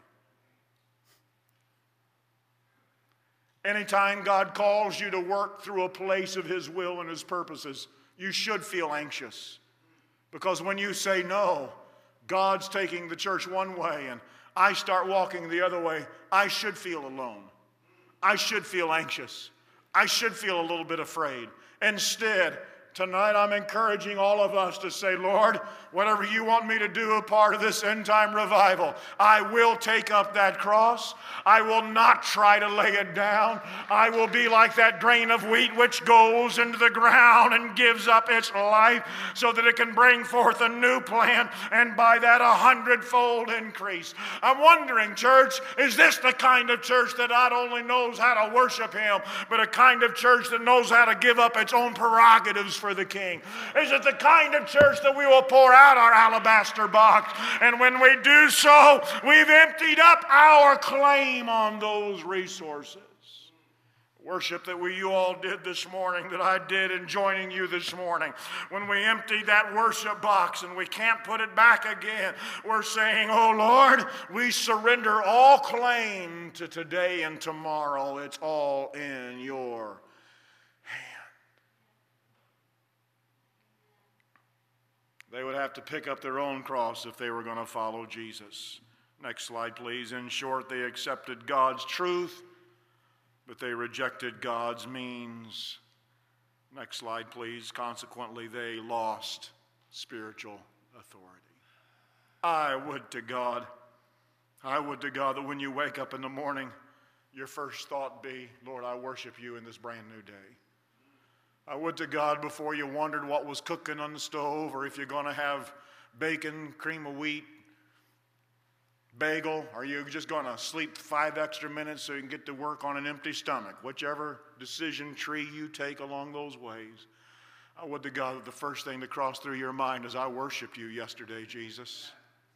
Anytime God calls you to work through a place of his will and his purposes, you should feel anxious. Because when you say no, God's taking the church one way and I start walking the other way, I should feel alone. I should feel anxious. I should feel a little bit afraid. Instead, tonight I'm encouraging all of us to say, Lord, whatever you want me to do a part of this end time revival, I will take up that cross. I will not try to lay it down. I will be like that grain of wheat which goes into the ground and gives up its life so that it can bring forth a new plant and by that a hundredfold increase. I'm wondering, church, is this the kind of church that not only knows how to worship him, but a kind of church that knows how to give up its own prerogatives for the King? Is it the kind of church that we will pour out our alabaster box, and when we do so, we've emptied up our claim on those resources? Worship that we you all did this morning, that I did in joining you this morning. When we emptied that worship box and we can't put it back again, we're saying, oh Lord, we surrender all claim to today and tomorrow. It's all in your hand. They would have to pick up their own cross if they were going to follow Jesus. Next slide, please. In short, they accepted God's truth, but they rejected God's means. Next slide, please. Consequently, they lost spiritual authority. I would to God, I would to God that when you wake up in the morning, your first thought be, Lord, I worship you in this brand new day. I would to God before you wondered what was cooking on the stove, or if you're going to have bacon, cream of wheat, bagel, or are you just going to sleep five extra minutes so you can get to work on an empty stomach? Whichever decision tree you take along those ways, I would to God that the first thing that crossed through your mind is, I worship you yesterday, Jesus.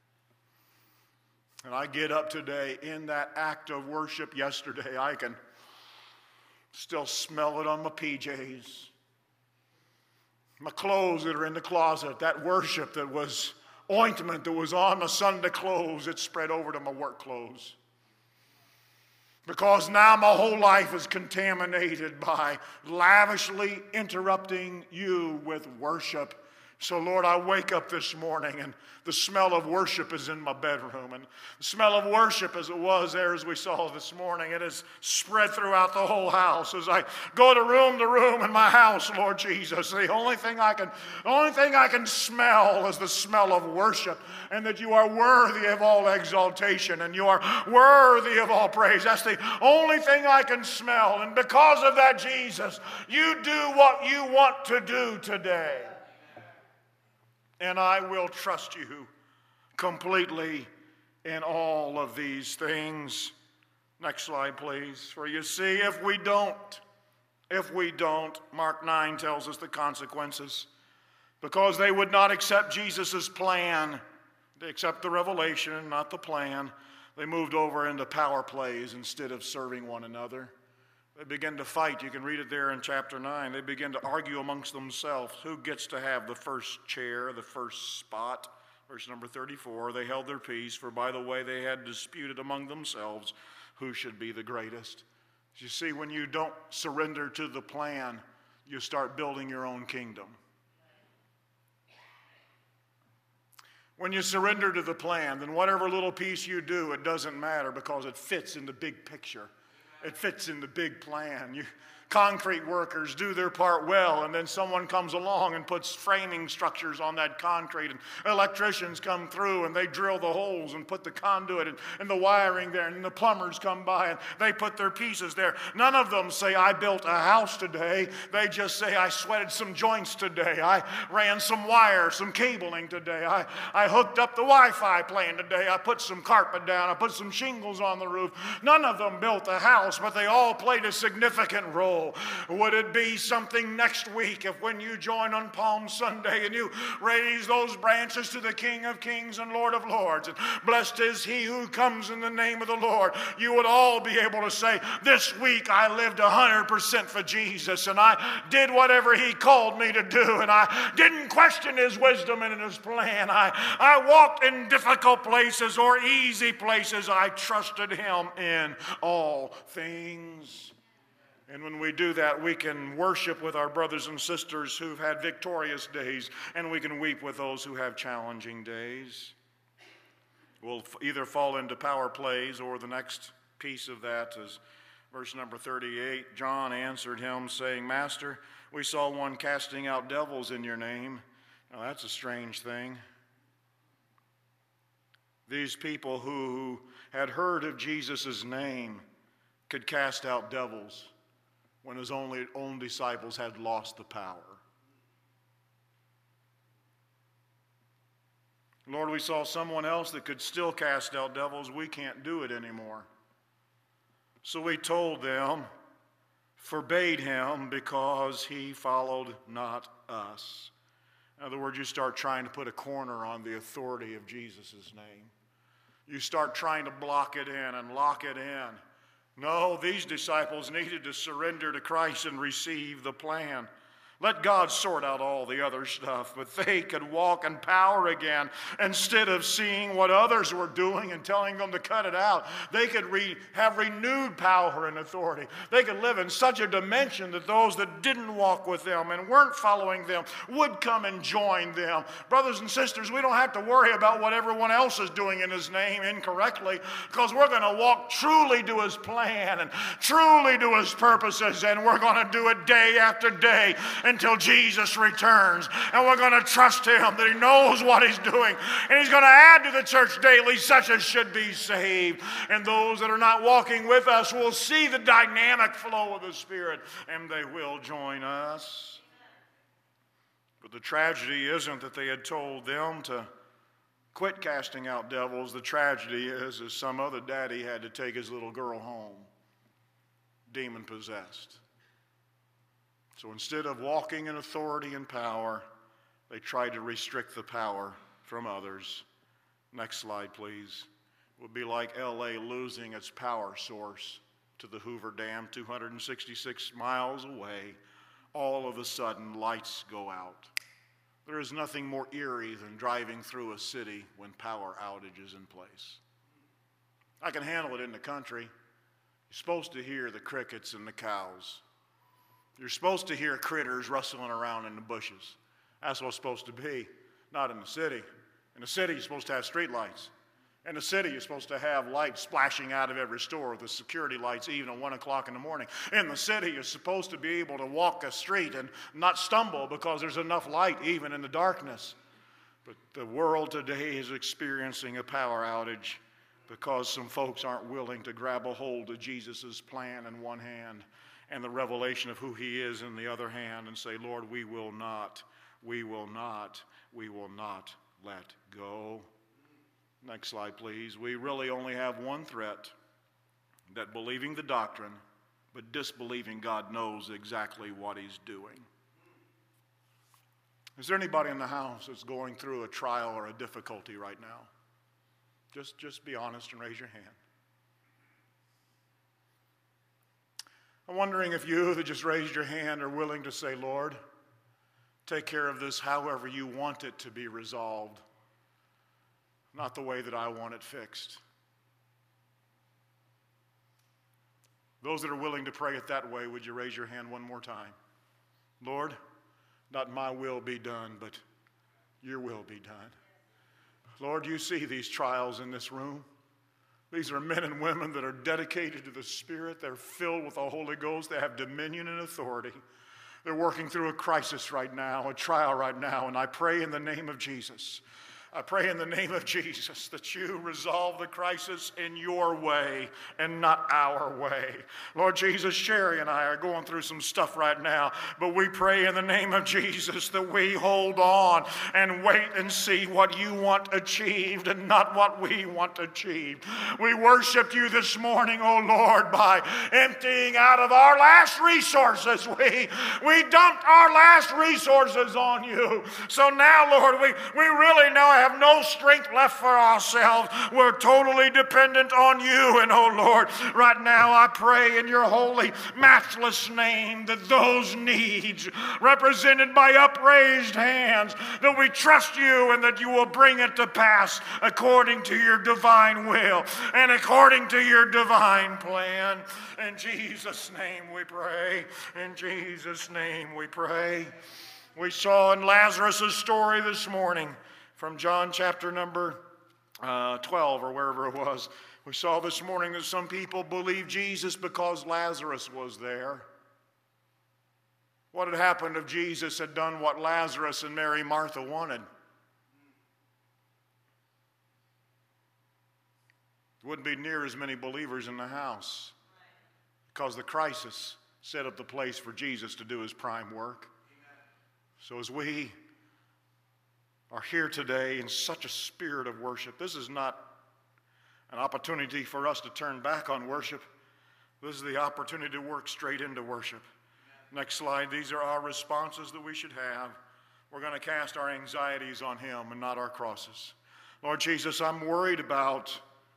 And I get up today in that act of worship yesterday. I can still smell it on my P Js, my clothes that are in the closet, that worship that was ointment that was on my Sunday clothes, it spread over to my work clothes. Because now my whole life is contaminated by lavishly interrupting you with worship. So, Lord, I wake up this morning and the smell of worship is in my bedroom. And the smell of worship, as it was there as we saw this morning, it has spread throughout the whole house. As I go to room to room in my house, Lord Jesus, the only thing I can, the only thing I can smell is the smell of worship, and that you are worthy of all exaltation and you are worthy of all praise. That's the only thing I can smell. And because of that, Jesus, you do what you want to do today. And I will trust you completely in all of these things. Next slide, please. For you see, if we don't, if we don't, Mark nine tells us the consequences. Because they would not accept Jesus' plan. They accept the revelation, not the plan. They moved over into power plays instead of serving one another. They begin to fight. You can read it there in chapter nine. They begin to argue amongst themselves who gets to have the first chair, the first spot. Verse number thirty-four, they held their peace, for by the way they had disputed among themselves who should be the greatest. You see, when you don't surrender to the plan, you start building your own kingdom. When you surrender to the plan, then whatever little piece you do, it doesn't matter because it fits in the big picture. It fits in the big plan. You, concrete workers do their part well, and then someone comes along and puts framing structures on that concrete, and electricians come through and they drill the holes and put the conduit and, and the wiring there, and the plumbers come by and they put their pieces there. None of them say, I built a house today. They just say, I sweated some joints today. I ran some wire, some cabling today. I, I hooked up the Wi-Fi plan today. I put some carpet down. I put some shingles on the roof. None of them built a house, but they all played a significant role. Would it be something next week if when you join on Palm Sunday and you raise those branches to the King of Kings and Lord of Lords, and blessed is he who comes in the name of the Lord, you would all be able to say, this week I lived one hundred percent for Jesus, and I did whatever he called me to do, and I didn't question his wisdom and his plan. I, I walked in difficult places or easy places. I trusted him in all things. And when we do that, we can worship with our brothers and sisters who've had victorious days, and we can weep with those who have challenging days. We'll either fall into power plays, or the next piece of that is verse number thirty-eight. John answered him, saying, Master, we saw one casting out devils in your name. Now that's a strange thing. These people who had heard of Jesus' name could cast out devils when his only own disciples had lost the power. Lord, we saw someone else that could still cast out devils. We can't do it anymore. So we told them, forbade him because he followed not us. In other words, you start trying to put a corner on the authority of Jesus' name. You start trying to block it in and lock it in. No, these disciples needed to surrender to Christ and receive the plan. Let God sort out all the other stuff, but they could walk in power again. Instead of seeing what others were doing and telling them to cut it out, they could re- have renewed power and authority. They could live in such a dimension that those that didn't walk with them and weren't following them would come and join them. Brothers and sisters, we don't have to worry about what everyone else is doing in His name incorrectly, because we're going to walk truly to His plan and truly to His purposes, and we're going to do it day after day until Jesus returns. And we're going to trust Him that He knows what He's doing, and He's going to add to the church daily such as should be saved. And those that are not walking with us will see the dynamic flow of the Spirit, and they will join us. But the tragedy isn't that they had told them to quit casting out devils. The tragedy is, is some other daddy had to take his little girl home, demon-possessed. So instead of walking in authority and power, they tried to restrict the power from others. Next slide, please. It would be like L A losing its power source to the Hoover Dam two hundred sixty-six miles away. All of a sudden, lights go out. There is nothing more eerie than driving through a city when power outage is in place. I can handle it in the country. You're supposed to hear the crickets and the cows. You're supposed to hear critters rustling around in the bushes. That's what it's supposed to be, not in the city. In the city, you're supposed to have street lights. In the city, you're supposed to have lights splashing out of every store, the security lights even at one o'clock in the morning. In the city, you're supposed to be able to walk a street and not stumble because there's enough light even in the darkness. But the world today is experiencing a power outage because some folks aren't willing to grab a hold of Jesus' plan in one hand and the revelation of who He is in the other hand, and say, Lord, we will not, we will not, we will not let go. Next slide, please. We really only have one threat, that believing the doctrine, but disbelieving God knows exactly what He's doing. Is there anybody in the house that's going through a trial or a difficulty right now? Just, just be honest and raise your hand. I'm wondering if you that just raised your hand are willing to say, Lord, take care of this however you want it to be resolved, not the way that I want it fixed. Those that are willing to pray it that way, would you raise your hand one more time? Lord, not my will be done, but your will be done. Lord, you see these trials in this room. These are men and women that are dedicated to the Spirit. They're filled with the Holy Ghost. They have dominion and authority. They're working through a crisis right now, a trial right now, and I pray in the name of Jesus. I pray in the name of Jesus that you resolve the crisis in your way and not our way. Lord Jesus, Sherry and I are going through some stuff right now, but we pray in the name of Jesus that we hold on and wait and see what you want achieved and not what we want achieved. We worshiped you this morning, oh Lord, by emptying out of our last resources. We, we dumped our last resources on you. So now, Lord, we, we really now have no strength left for ourselves. We're totally dependent on you. And oh Lord, right now I pray in your holy, matchless name that those needs represented by upraised hands, that we trust you and that you will bring it to pass according to your divine will and according to your divine plan. In Jesus' name we pray. In Jesus' name we pray. We saw in Lazarus' story this morning from John chapter number uh, twelve or wherever it was. We saw this morning that some people believed Jesus because Lazarus was there. What had happened if Jesus had done what Lazarus and Mary Martha wanted? There wouldn't be near as many believers in the house because the crisis set up the place for Jesus to do his prime work. So as we are here today in such a spirit of worship, this is not an opportunity for us to turn back on worship. This is the opportunity to work straight into worship. Next slide. These are our responses that we should have. We're going to cast our anxieties on him and not our crosses. Lord Jesus, I'm worried about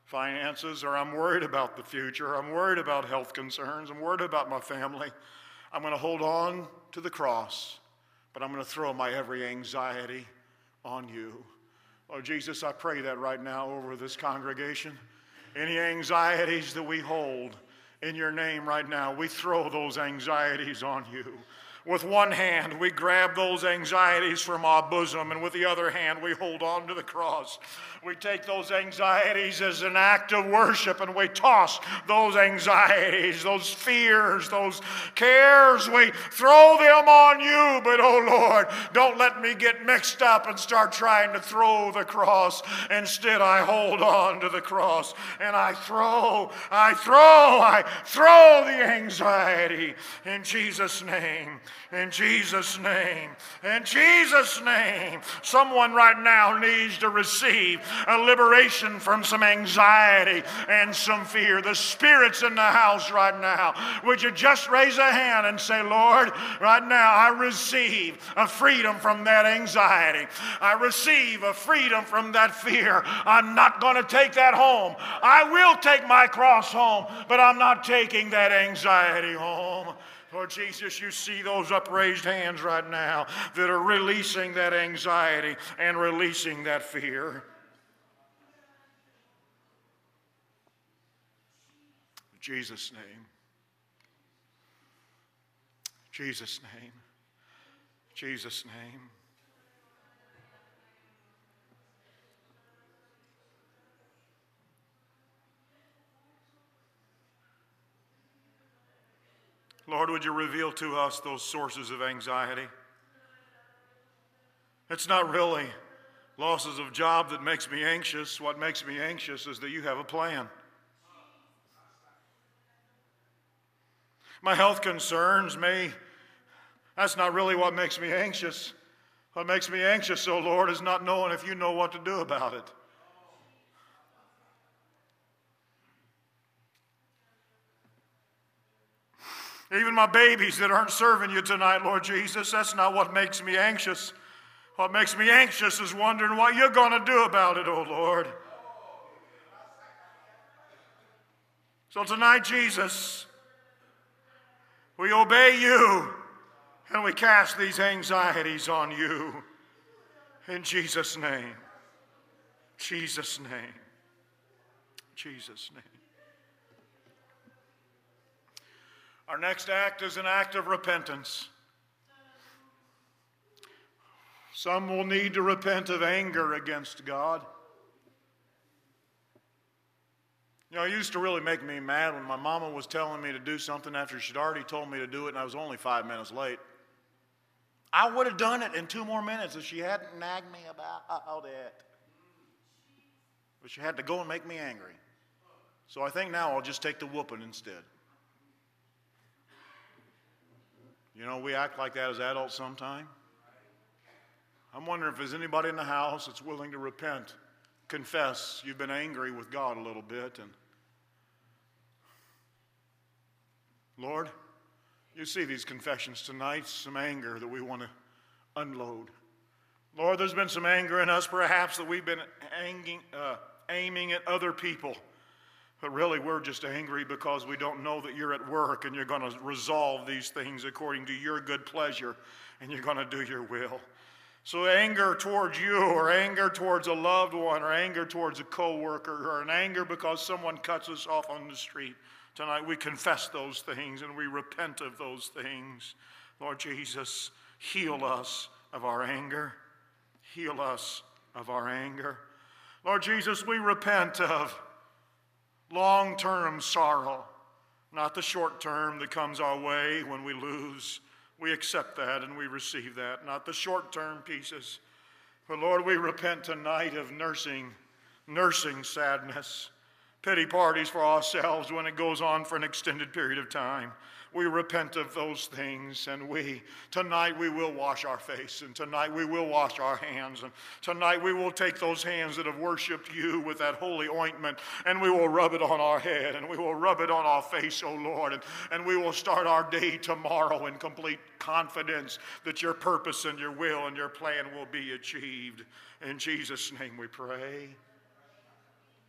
finances, or I'm worried about the future, I'm worried about health concerns, I'm worried about my family, I'm going to hold on to the cross, but I'm going to throw my every anxiety on you. Lord Jesus, I pray that right now over this congregation. Any anxieties that we hold in your name right now, we throw those anxieties on you. With one hand, we grab those anxieties from our bosom, and with the other hand, we hold on to the cross. We take those anxieties as an act of worship, and we toss those anxieties, those fears, those cares, we throw them on you. But, oh Lord, don't let me get mixed up and start trying to throw the cross. Instead, I hold on to the cross, and I throw, I throw, I throw the anxiety in Jesus' name. In Jesus' name. In Jesus' name. Someone right now needs to receive a liberation from some anxiety and some fear. The Spirit's in the house right now. Would you just raise a hand and say, Lord, right now I receive a freedom from that anxiety. I receive a freedom from that fear. I'm not going to take that home. I will take my cross home, but I'm not taking that anxiety home. Lord Jesus, you see those upraised hands right now that are releasing that anxiety and releasing that fear. In Jesus' name. Jesus' name. Jesus' name. Lord, would you reveal to us those sources of anxiety? It's not really losses of job that makes me anxious. What makes me anxious is that you have a plan. My health concerns may, that's not really what makes me anxious. What makes me anxious, oh Lord, is not knowing if you know what to do about it. Even my babies that aren't serving you tonight, Lord Jesus, that's not what makes me anxious. What makes me anxious is wondering what you're going to do about it, oh Lord. So tonight, Jesus, we obey you and we cast these anxieties on you. In Jesus' name. Jesus' name. Jesus' name. Our next act is an act of repentance. Some will need to repent of anger against God. You know, it used to really make me mad when my mama was telling me to do something after she'd already told me to do it and I was only five minutes late. I would have done it in two more minutes if she hadn't nagged me about all that. But she had to go and make me angry. So I think now I'll just take the whooping instead. You know, we act like that as adults sometime. I'm wondering if there's anybody in the house that's willing to repent, confess you've been angry with God a little bit. And Lord, you see these confessions tonight, some anger that we want to unload. Lord, there's been some anger in us perhaps that we've been anging, uh, aiming at other people. But really, we're just angry because we don't know that you're at work and you're going to resolve these things according to your good pleasure and you're going to do your will. So anger towards you or anger towards a loved one or anger towards a coworker or an anger because someone cuts us off on the street, tonight we confess those things and we repent of those things. Lord Jesus, heal us of our anger. Heal us of our anger. Lord Jesus, we repent of long-term sorrow, not the short term that comes our way when we lose. We accept that and we receive that, not the short-term pieces. But Lord, we repent tonight of nursing, nursing sadness, pity parties for ourselves when it goes on for an extended period of time. We repent of those things, and we, tonight we will wash our face, and tonight we will wash our hands, and tonight we will take those hands that have worshiped you with that holy ointment, and we will rub it on our head, and we will rub it on our face, O Lord, and, and we will start our day tomorrow in complete confidence that your purpose and your will and your plan will be achieved. In Jesus' name we pray.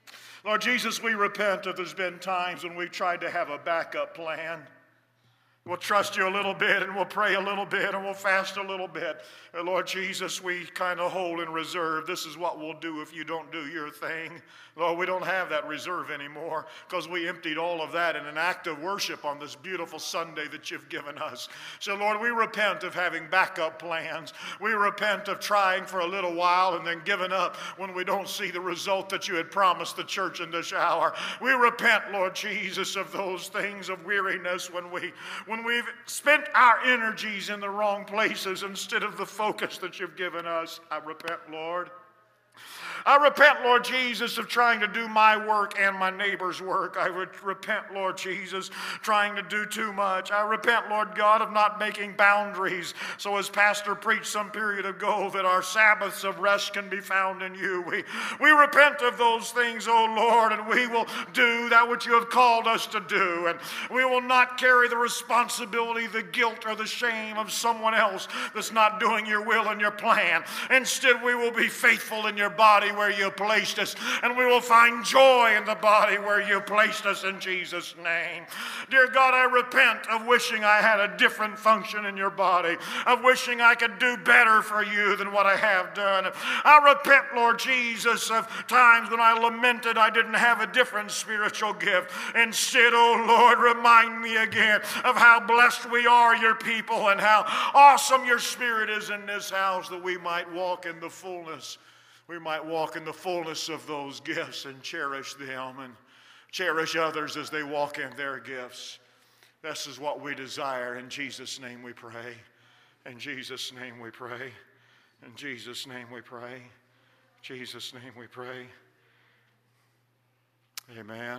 Lord Jesus, we repent if there's been times when we've tried to have a backup plan. We'll trust you a little bit, and we'll pray a little bit, and we'll fast a little bit. And Lord Jesus, we kind of hold in reserve. This is what we'll do if you don't do your thing. Lord, we don't have that reserve anymore because we emptied all of that in an act of worship on this beautiful Sunday that you've given us. So, Lord, we repent of having backup plans. We repent of trying for a little while and then giving up when we don't see the result that you had promised the church in this hour. We repent, Lord Jesus, of those things of weariness when, we, when we've spent our energies in the wrong places instead of the focus that you've given us. I repent, Lord. I repent, Lord Jesus, of trying to do my work and my neighbor's work. I would repent, Lord Jesus, trying to do too much. I repent, Lord God, of not making boundaries. So as Pastor preached some period ago, that our Sabbaths of rest can be found in you. We, we repent of those things, O Lord, and we will do that which you have called us to do. And we will not carry the responsibility, the guilt, or the shame of someone else that's not doing your will and your plan. Instead, we will be faithful in your body where you placed us, and we will find joy in the body where you placed us in Jesus' name. Dear God, I repent of wishing I had a different function in your body, of wishing I could do better for you than what I have done. I repent, Lord Jesus, of times when I lamented I didn't have a different spiritual gift. Instead, oh Lord, remind me again of how blessed we are, your people, and how awesome your Spirit is in this house, that we might walk in the fullness We might walk in the fullness of those gifts and cherish them and cherish others as they walk in their gifts. This is what we desire. In Jesus' name we pray. In Jesus' name we pray. In Jesus' name we pray. In Jesus' name we pray. Amen.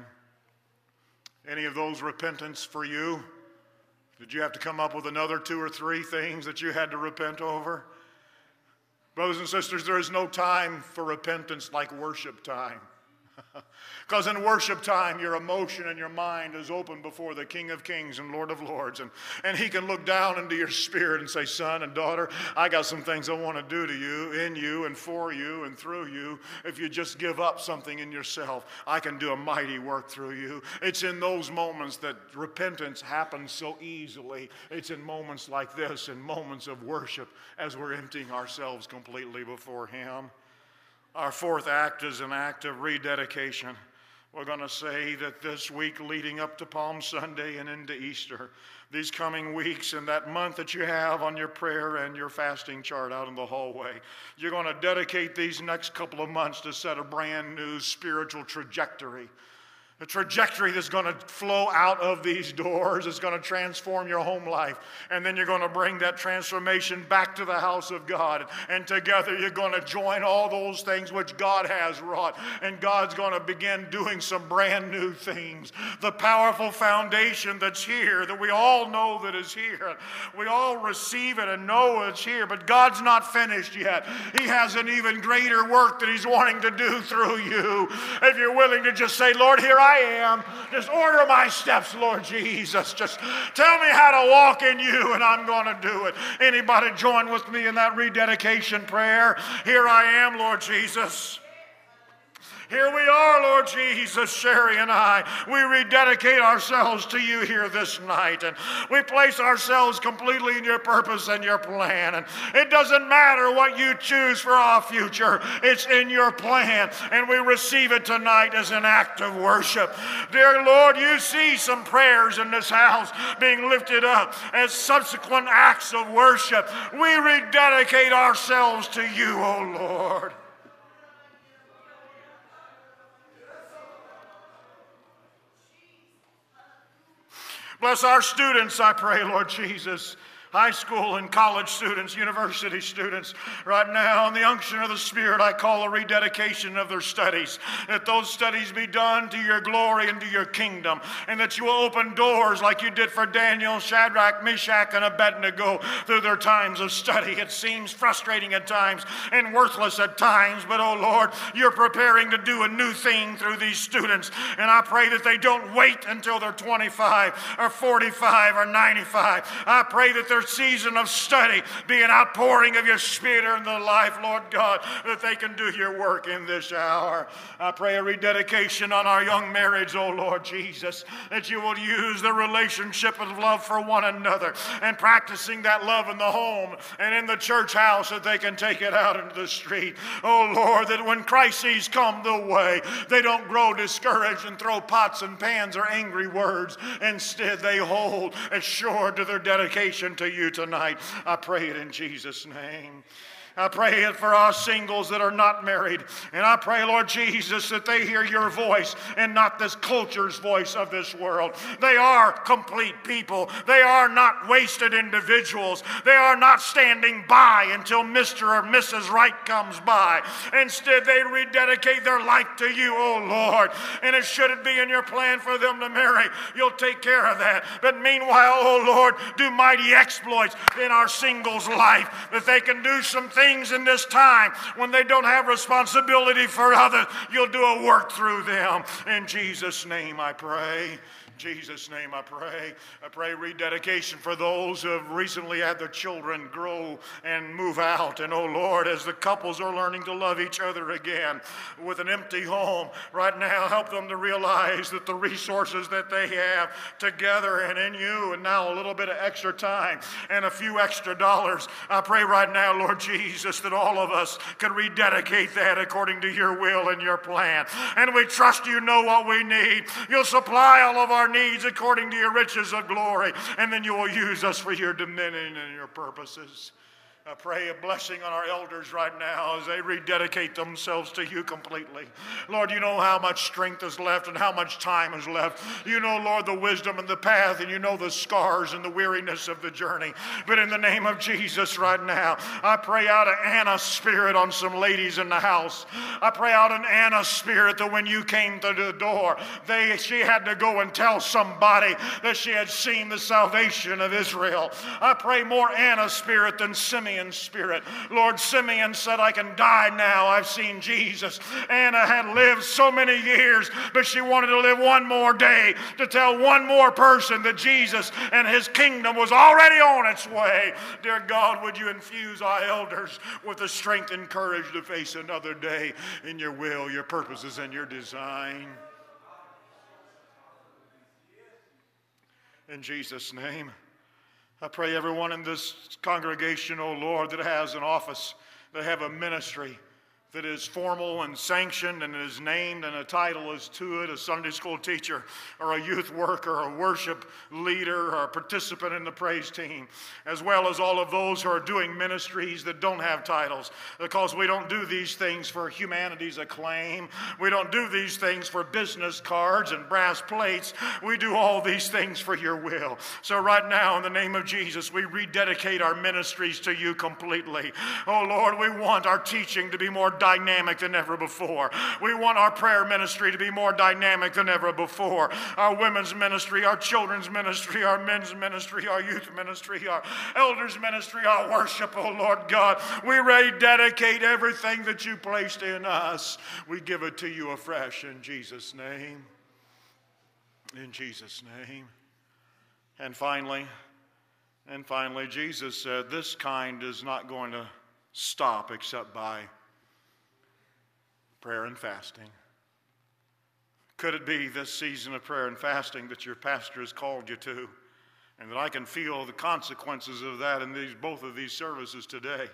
Any of those repentance for you? Did you have to come up with another two or three things that you had to repent over? Brothers and sisters, there is no time for repentance like worship time. Because in worship time, your emotion and your mind is open before the King of Kings and Lord of Lords. And, and he can look down into your spirit and say, son and daughter, I got some things I want to do to you, in you, and for you, and through you. If you just give up something in yourself, I can do a mighty work through you. It's in those moments that repentance happens so easily. It's in moments like this, in moments of worship, as we're emptying ourselves completely before him. Our fourth act is an act of rededication. We're going to say that this week leading up to Palm Sunday and into Easter, these coming weeks and that month that you have on your prayer and your fasting chart out in the hallway, you're going to dedicate these next couple of months to set a brand new spiritual trajectory. A trajectory that's going to flow out of these doors is going to transform your home life. And then you're going to bring that transformation back to the house of God. And together you're going to join all those things which God has wrought. And God's going to begin doing some brand new things. The powerful foundation that's here, that we all know that is here. We all receive it and know it's here. But God's not finished yet. He has an even greater work that he's wanting to do through you. If you're willing to just say, Lord, here I I am. Just order my steps, Lord Jesus. Just tell me how to walk in you, and I'm going to do it. Anybody join with me in that rededication prayer? Here I am, Lord Jesus. Here we are, Lord Jesus, Sherry and I. We rededicate ourselves to you here this night. And we place ourselves completely in your purpose and your plan. And it doesn't matter what you choose for our future. It's in your plan. And we receive it tonight as an act of worship. Dear Lord, you see some prayers in this house being lifted up as subsequent acts of worship. We rededicate ourselves to you, O Lord. Bless our students, I pray, Lord Jesus. High school and college students, university students. Right now, in the unction of the Spirit, I call a rededication of their studies. That those studies be done to your glory and to your kingdom. And that you will open doors like you did for Daniel, Shadrach, Meshach, and Abednego through their times of study. It seems frustrating at times and worthless at times. But, oh Lord, you're preparing to do a new thing through these students. And I pray that they don't wait until they're twenty-five or forty-five or ninety-five. I pray that they're their season of study be an outpouring of your Spirit in their life, Lord God, that they can do your work in this hour. I pray a rededication on our young marriage, oh Lord Jesus, that you will use the relationship of love for one another and practicing that love in the home and in the church house, that they can take it out into the street. Oh Lord, that when crises come the way, they don't grow discouraged and throw pots and pans or angry words. Instead, they hold assured to their dedication to you tonight. I pray it in Jesus' name. I pray it for our singles that are not married. And I pray, Lord Jesus, that they hear your voice and not this culture's voice of this world. They are complete people. They are not wasted individuals. They are not standing by until Mister or Missus Right comes by. Instead, they rededicate their life to you, oh Lord. And it shouldn't be in your plan for them to marry. You'll take care of that. But meanwhile, oh Lord, do mighty exploits in our singles' life, that they can do some things in this time when they don't have responsibility for others. You'll do a work through them. In Jesus' name I pray. In Jesus' name I pray. I pray rededication for those who have recently had their children grow and move out. And oh Lord, as the couples are learning to love each other again with an empty home, right now help them to realize that the resources that they have together and in you, and now a little bit of extra time and a few extra dollars, I pray right now, Lord Jesus, that all of us can rededicate that according to your will and your plan. And we trust you know what we need. You'll supply all of our needs according to your riches of glory, and then you will use us for your dominion and your purposes. I pray a blessing on our elders right now as they rededicate themselves to you completely. Lord, you know how much strength is left and how much time is left. You know, Lord, the wisdom and the path, and you know the scars and the weariness of the journey. But in the name of Jesus right now, I pray out an Anna spirit on some ladies in the house. I pray out an Anna spirit that when you came to the door, they she had to go and tell somebody that she had seen the salvation of Israel. I pray more Anna spirit than Simeon spirit. Lord, Simeon said, I can die now. I've seen Jesus. Anna had lived so many years, but she wanted to live one more day to tell one more person that Jesus and his kingdom was already on its way. Dear God, would you infuse our elders with the strength and courage to face another day in your will, your purposes, and your design. In Jesus' name. I pray everyone in this congregation, oh Lord, that has an office, that have a ministry that is formal and sanctioned and is named and a title is to it, a Sunday school teacher or a youth worker or a worship leader or a participant in the praise team, as well as all of those who are doing ministries that don't have titles, because we don't do these things for humanity's acclaim. We don't do these things for business cards and brass plates. We do all these things for your will. So right now, in the name of Jesus, we rededicate our ministries to you completely. Oh Lord, we want our teaching to be more dynamic than ever before. We want our prayer ministry to be more dynamic than ever before. Our women's ministry, our children's ministry, our men's ministry, our youth ministry, our elders ministry, our worship, oh Lord God. We rededicate everything that you placed in us. We give it to you afresh in Jesus' name. In Jesus' name. And finally, and finally, Jesus said this kind is not going to stop except by prayer and fasting. Could it be this season of prayer and fasting that your pastor has called you to, and that I can feel the consequences of that in these both of these services today?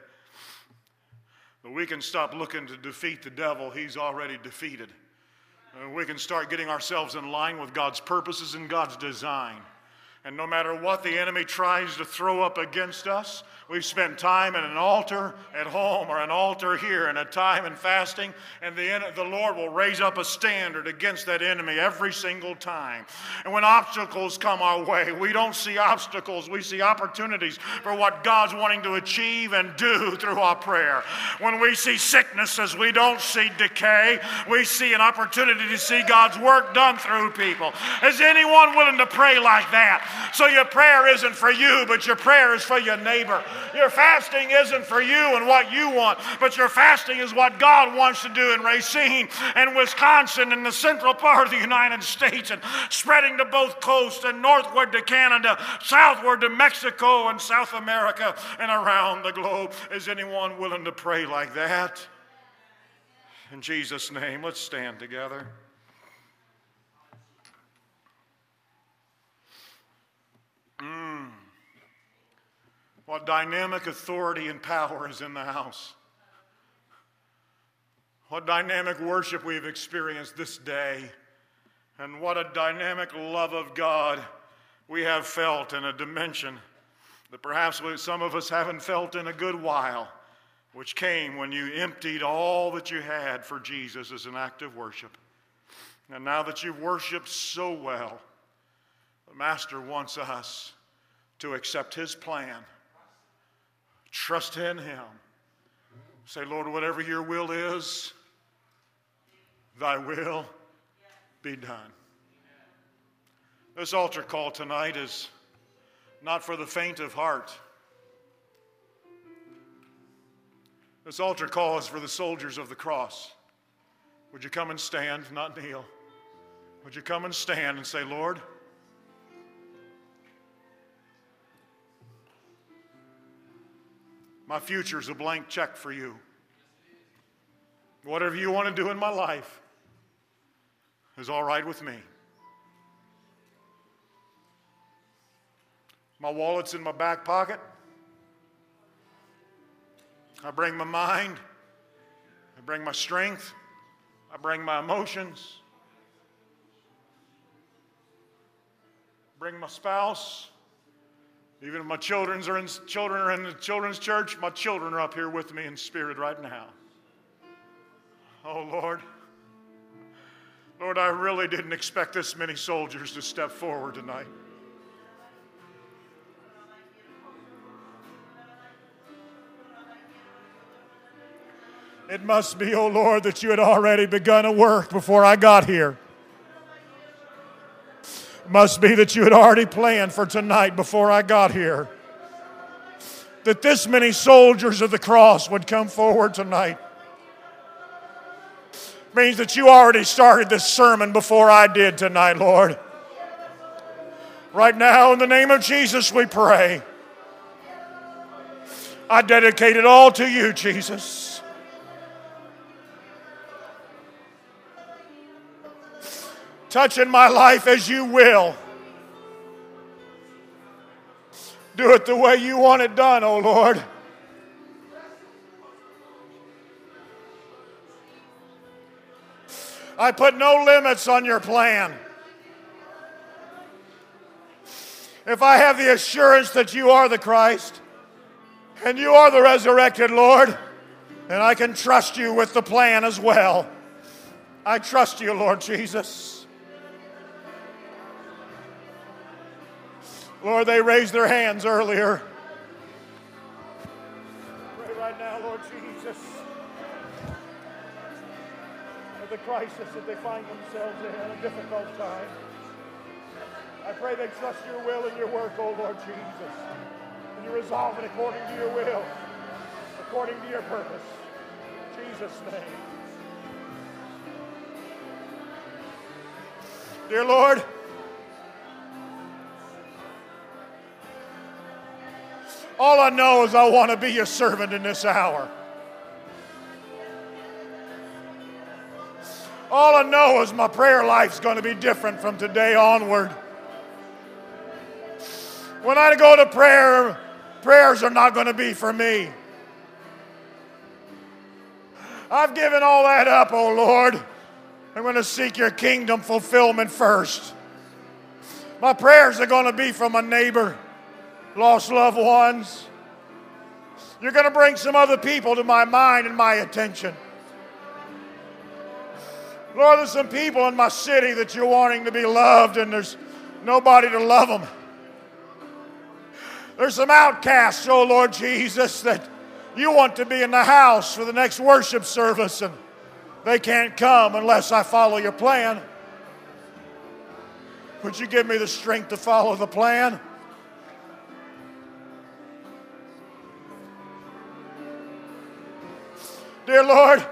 But we can stop looking to defeat the devil. He's already defeated. And we can start getting ourselves in line with God's purposes and God's design. And no matter what the enemy tries to throw up against us, we've spent time at an altar at home or an altar here and a time in fasting, and the, the Lord will raise up a standard against that enemy every single time. And when obstacles come our way, we don't see obstacles, we see opportunities for what God's wanting to achieve and do through our prayer. When we see sicknesses, we don't see decay. We see an opportunity to see God's work done through people. Is anyone willing to pray like that? So your prayer isn't for you, but your prayer is for your neighbor. Your fasting isn't for you and what you want, but your fasting is what God wants to do in Racine and Wisconsin and the central part of the United States, and spreading to both coasts and northward to Canada, southward to Mexico and South America and around the globe. Is anyone willing to pray like that? In Jesus' name, let's stand together. Mm. What dynamic authority and power is in the house. What dynamic worship we've experienced this day. And what a dynamic love of God we have felt in a dimension that perhaps some of us haven't felt in a good while, which came when you emptied all that you had for Jesus as an act of worship. And now that you've worshiped so well, the Master wants us to accept His plan, trust in Him, say, Lord, whatever your will is, thy will be done. This altar call tonight is not for the faint of heart. This altar call is for the soldiers of the cross. Would you come and stand, not kneel? Would you come and stand and say, Lord, my future is a blank check for you. Whatever you want to do in my life is all right with me. My wallet's in my back pocket. I bring my mind. I bring my strength. I bring my emotions. I bring my spouse. Even if my children are in, children are in the children's church, my children are up here with me in spirit right now. Oh, Lord. Lord, I really didn't expect this many soldiers to step forward tonight. It must be, oh Lord, that you had already begun a work before I got here. It must be that you had already planned for tonight before I got here. That this many soldiers of the cross would come forward tonight. It means that you already started this sermon before I did tonight, Lord. Right now, in the name of Jesus, we pray. I dedicate it all to you, Jesus. Touch in my life as you will. Do it the way you want it done, oh Lord. I put no limits on your plan. If I have the assurance that you are the Christ and you are the resurrected Lord, then I can trust you with the plan as well. I trust you, Lord Jesus. Lord, they raised their hands earlier. Pray right now, Lord Jesus, for the crisis that they find themselves in, a difficult time. I pray they trust your will and your work, oh Lord Jesus, and you resolve it according to your will, according to your purpose. In Jesus' name. Dear Lord, all I know is I want to be your servant in this hour. All I know is my prayer life's going to be different from today onward. When I go to prayer, prayers are not going to be for me. I've given all that up, oh Lord. I'm going to seek your kingdom fulfillment first. My prayers are going to be for my neighbor, lost loved ones. You're going to bring some other people to my mind and my attention. Lord, there's some people in my city that you're wanting to be loved and there's nobody to love them. There's some outcasts, oh Lord Jesus, that you want to be in the house for the next worship service and they can't come unless I follow your plan. Would you give me the strength to follow the plan? Dear Lord,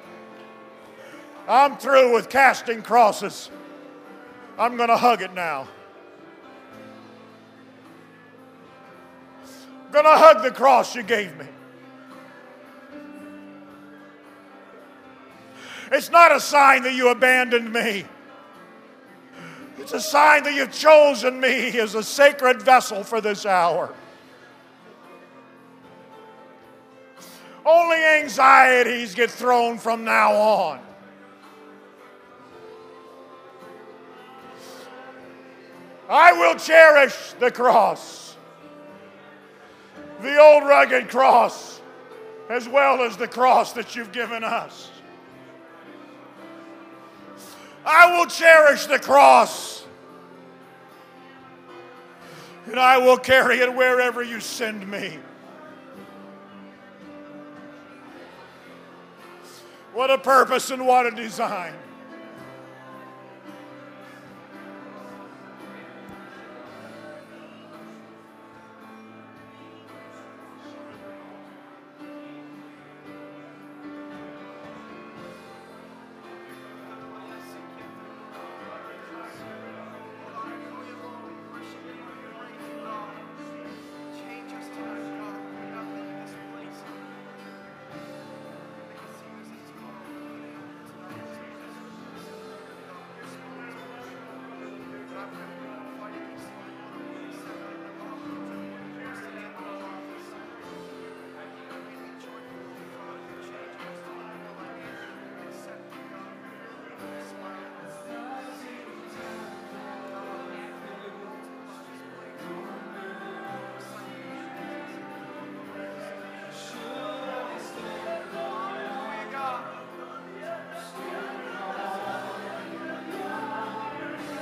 I'm through with casting crosses. I'm going to hug it now. I'm going to hug the cross you gave me. It's not a sign that you abandoned me. It's a sign that you've chosen me as a sacred vessel for this hour. Only anxieties get thrown from now on. I will cherish the cross, the old rugged cross, as well as the cross that you've given us. I will cherish the cross, and I will carry it wherever you send me. What a purpose and what a design.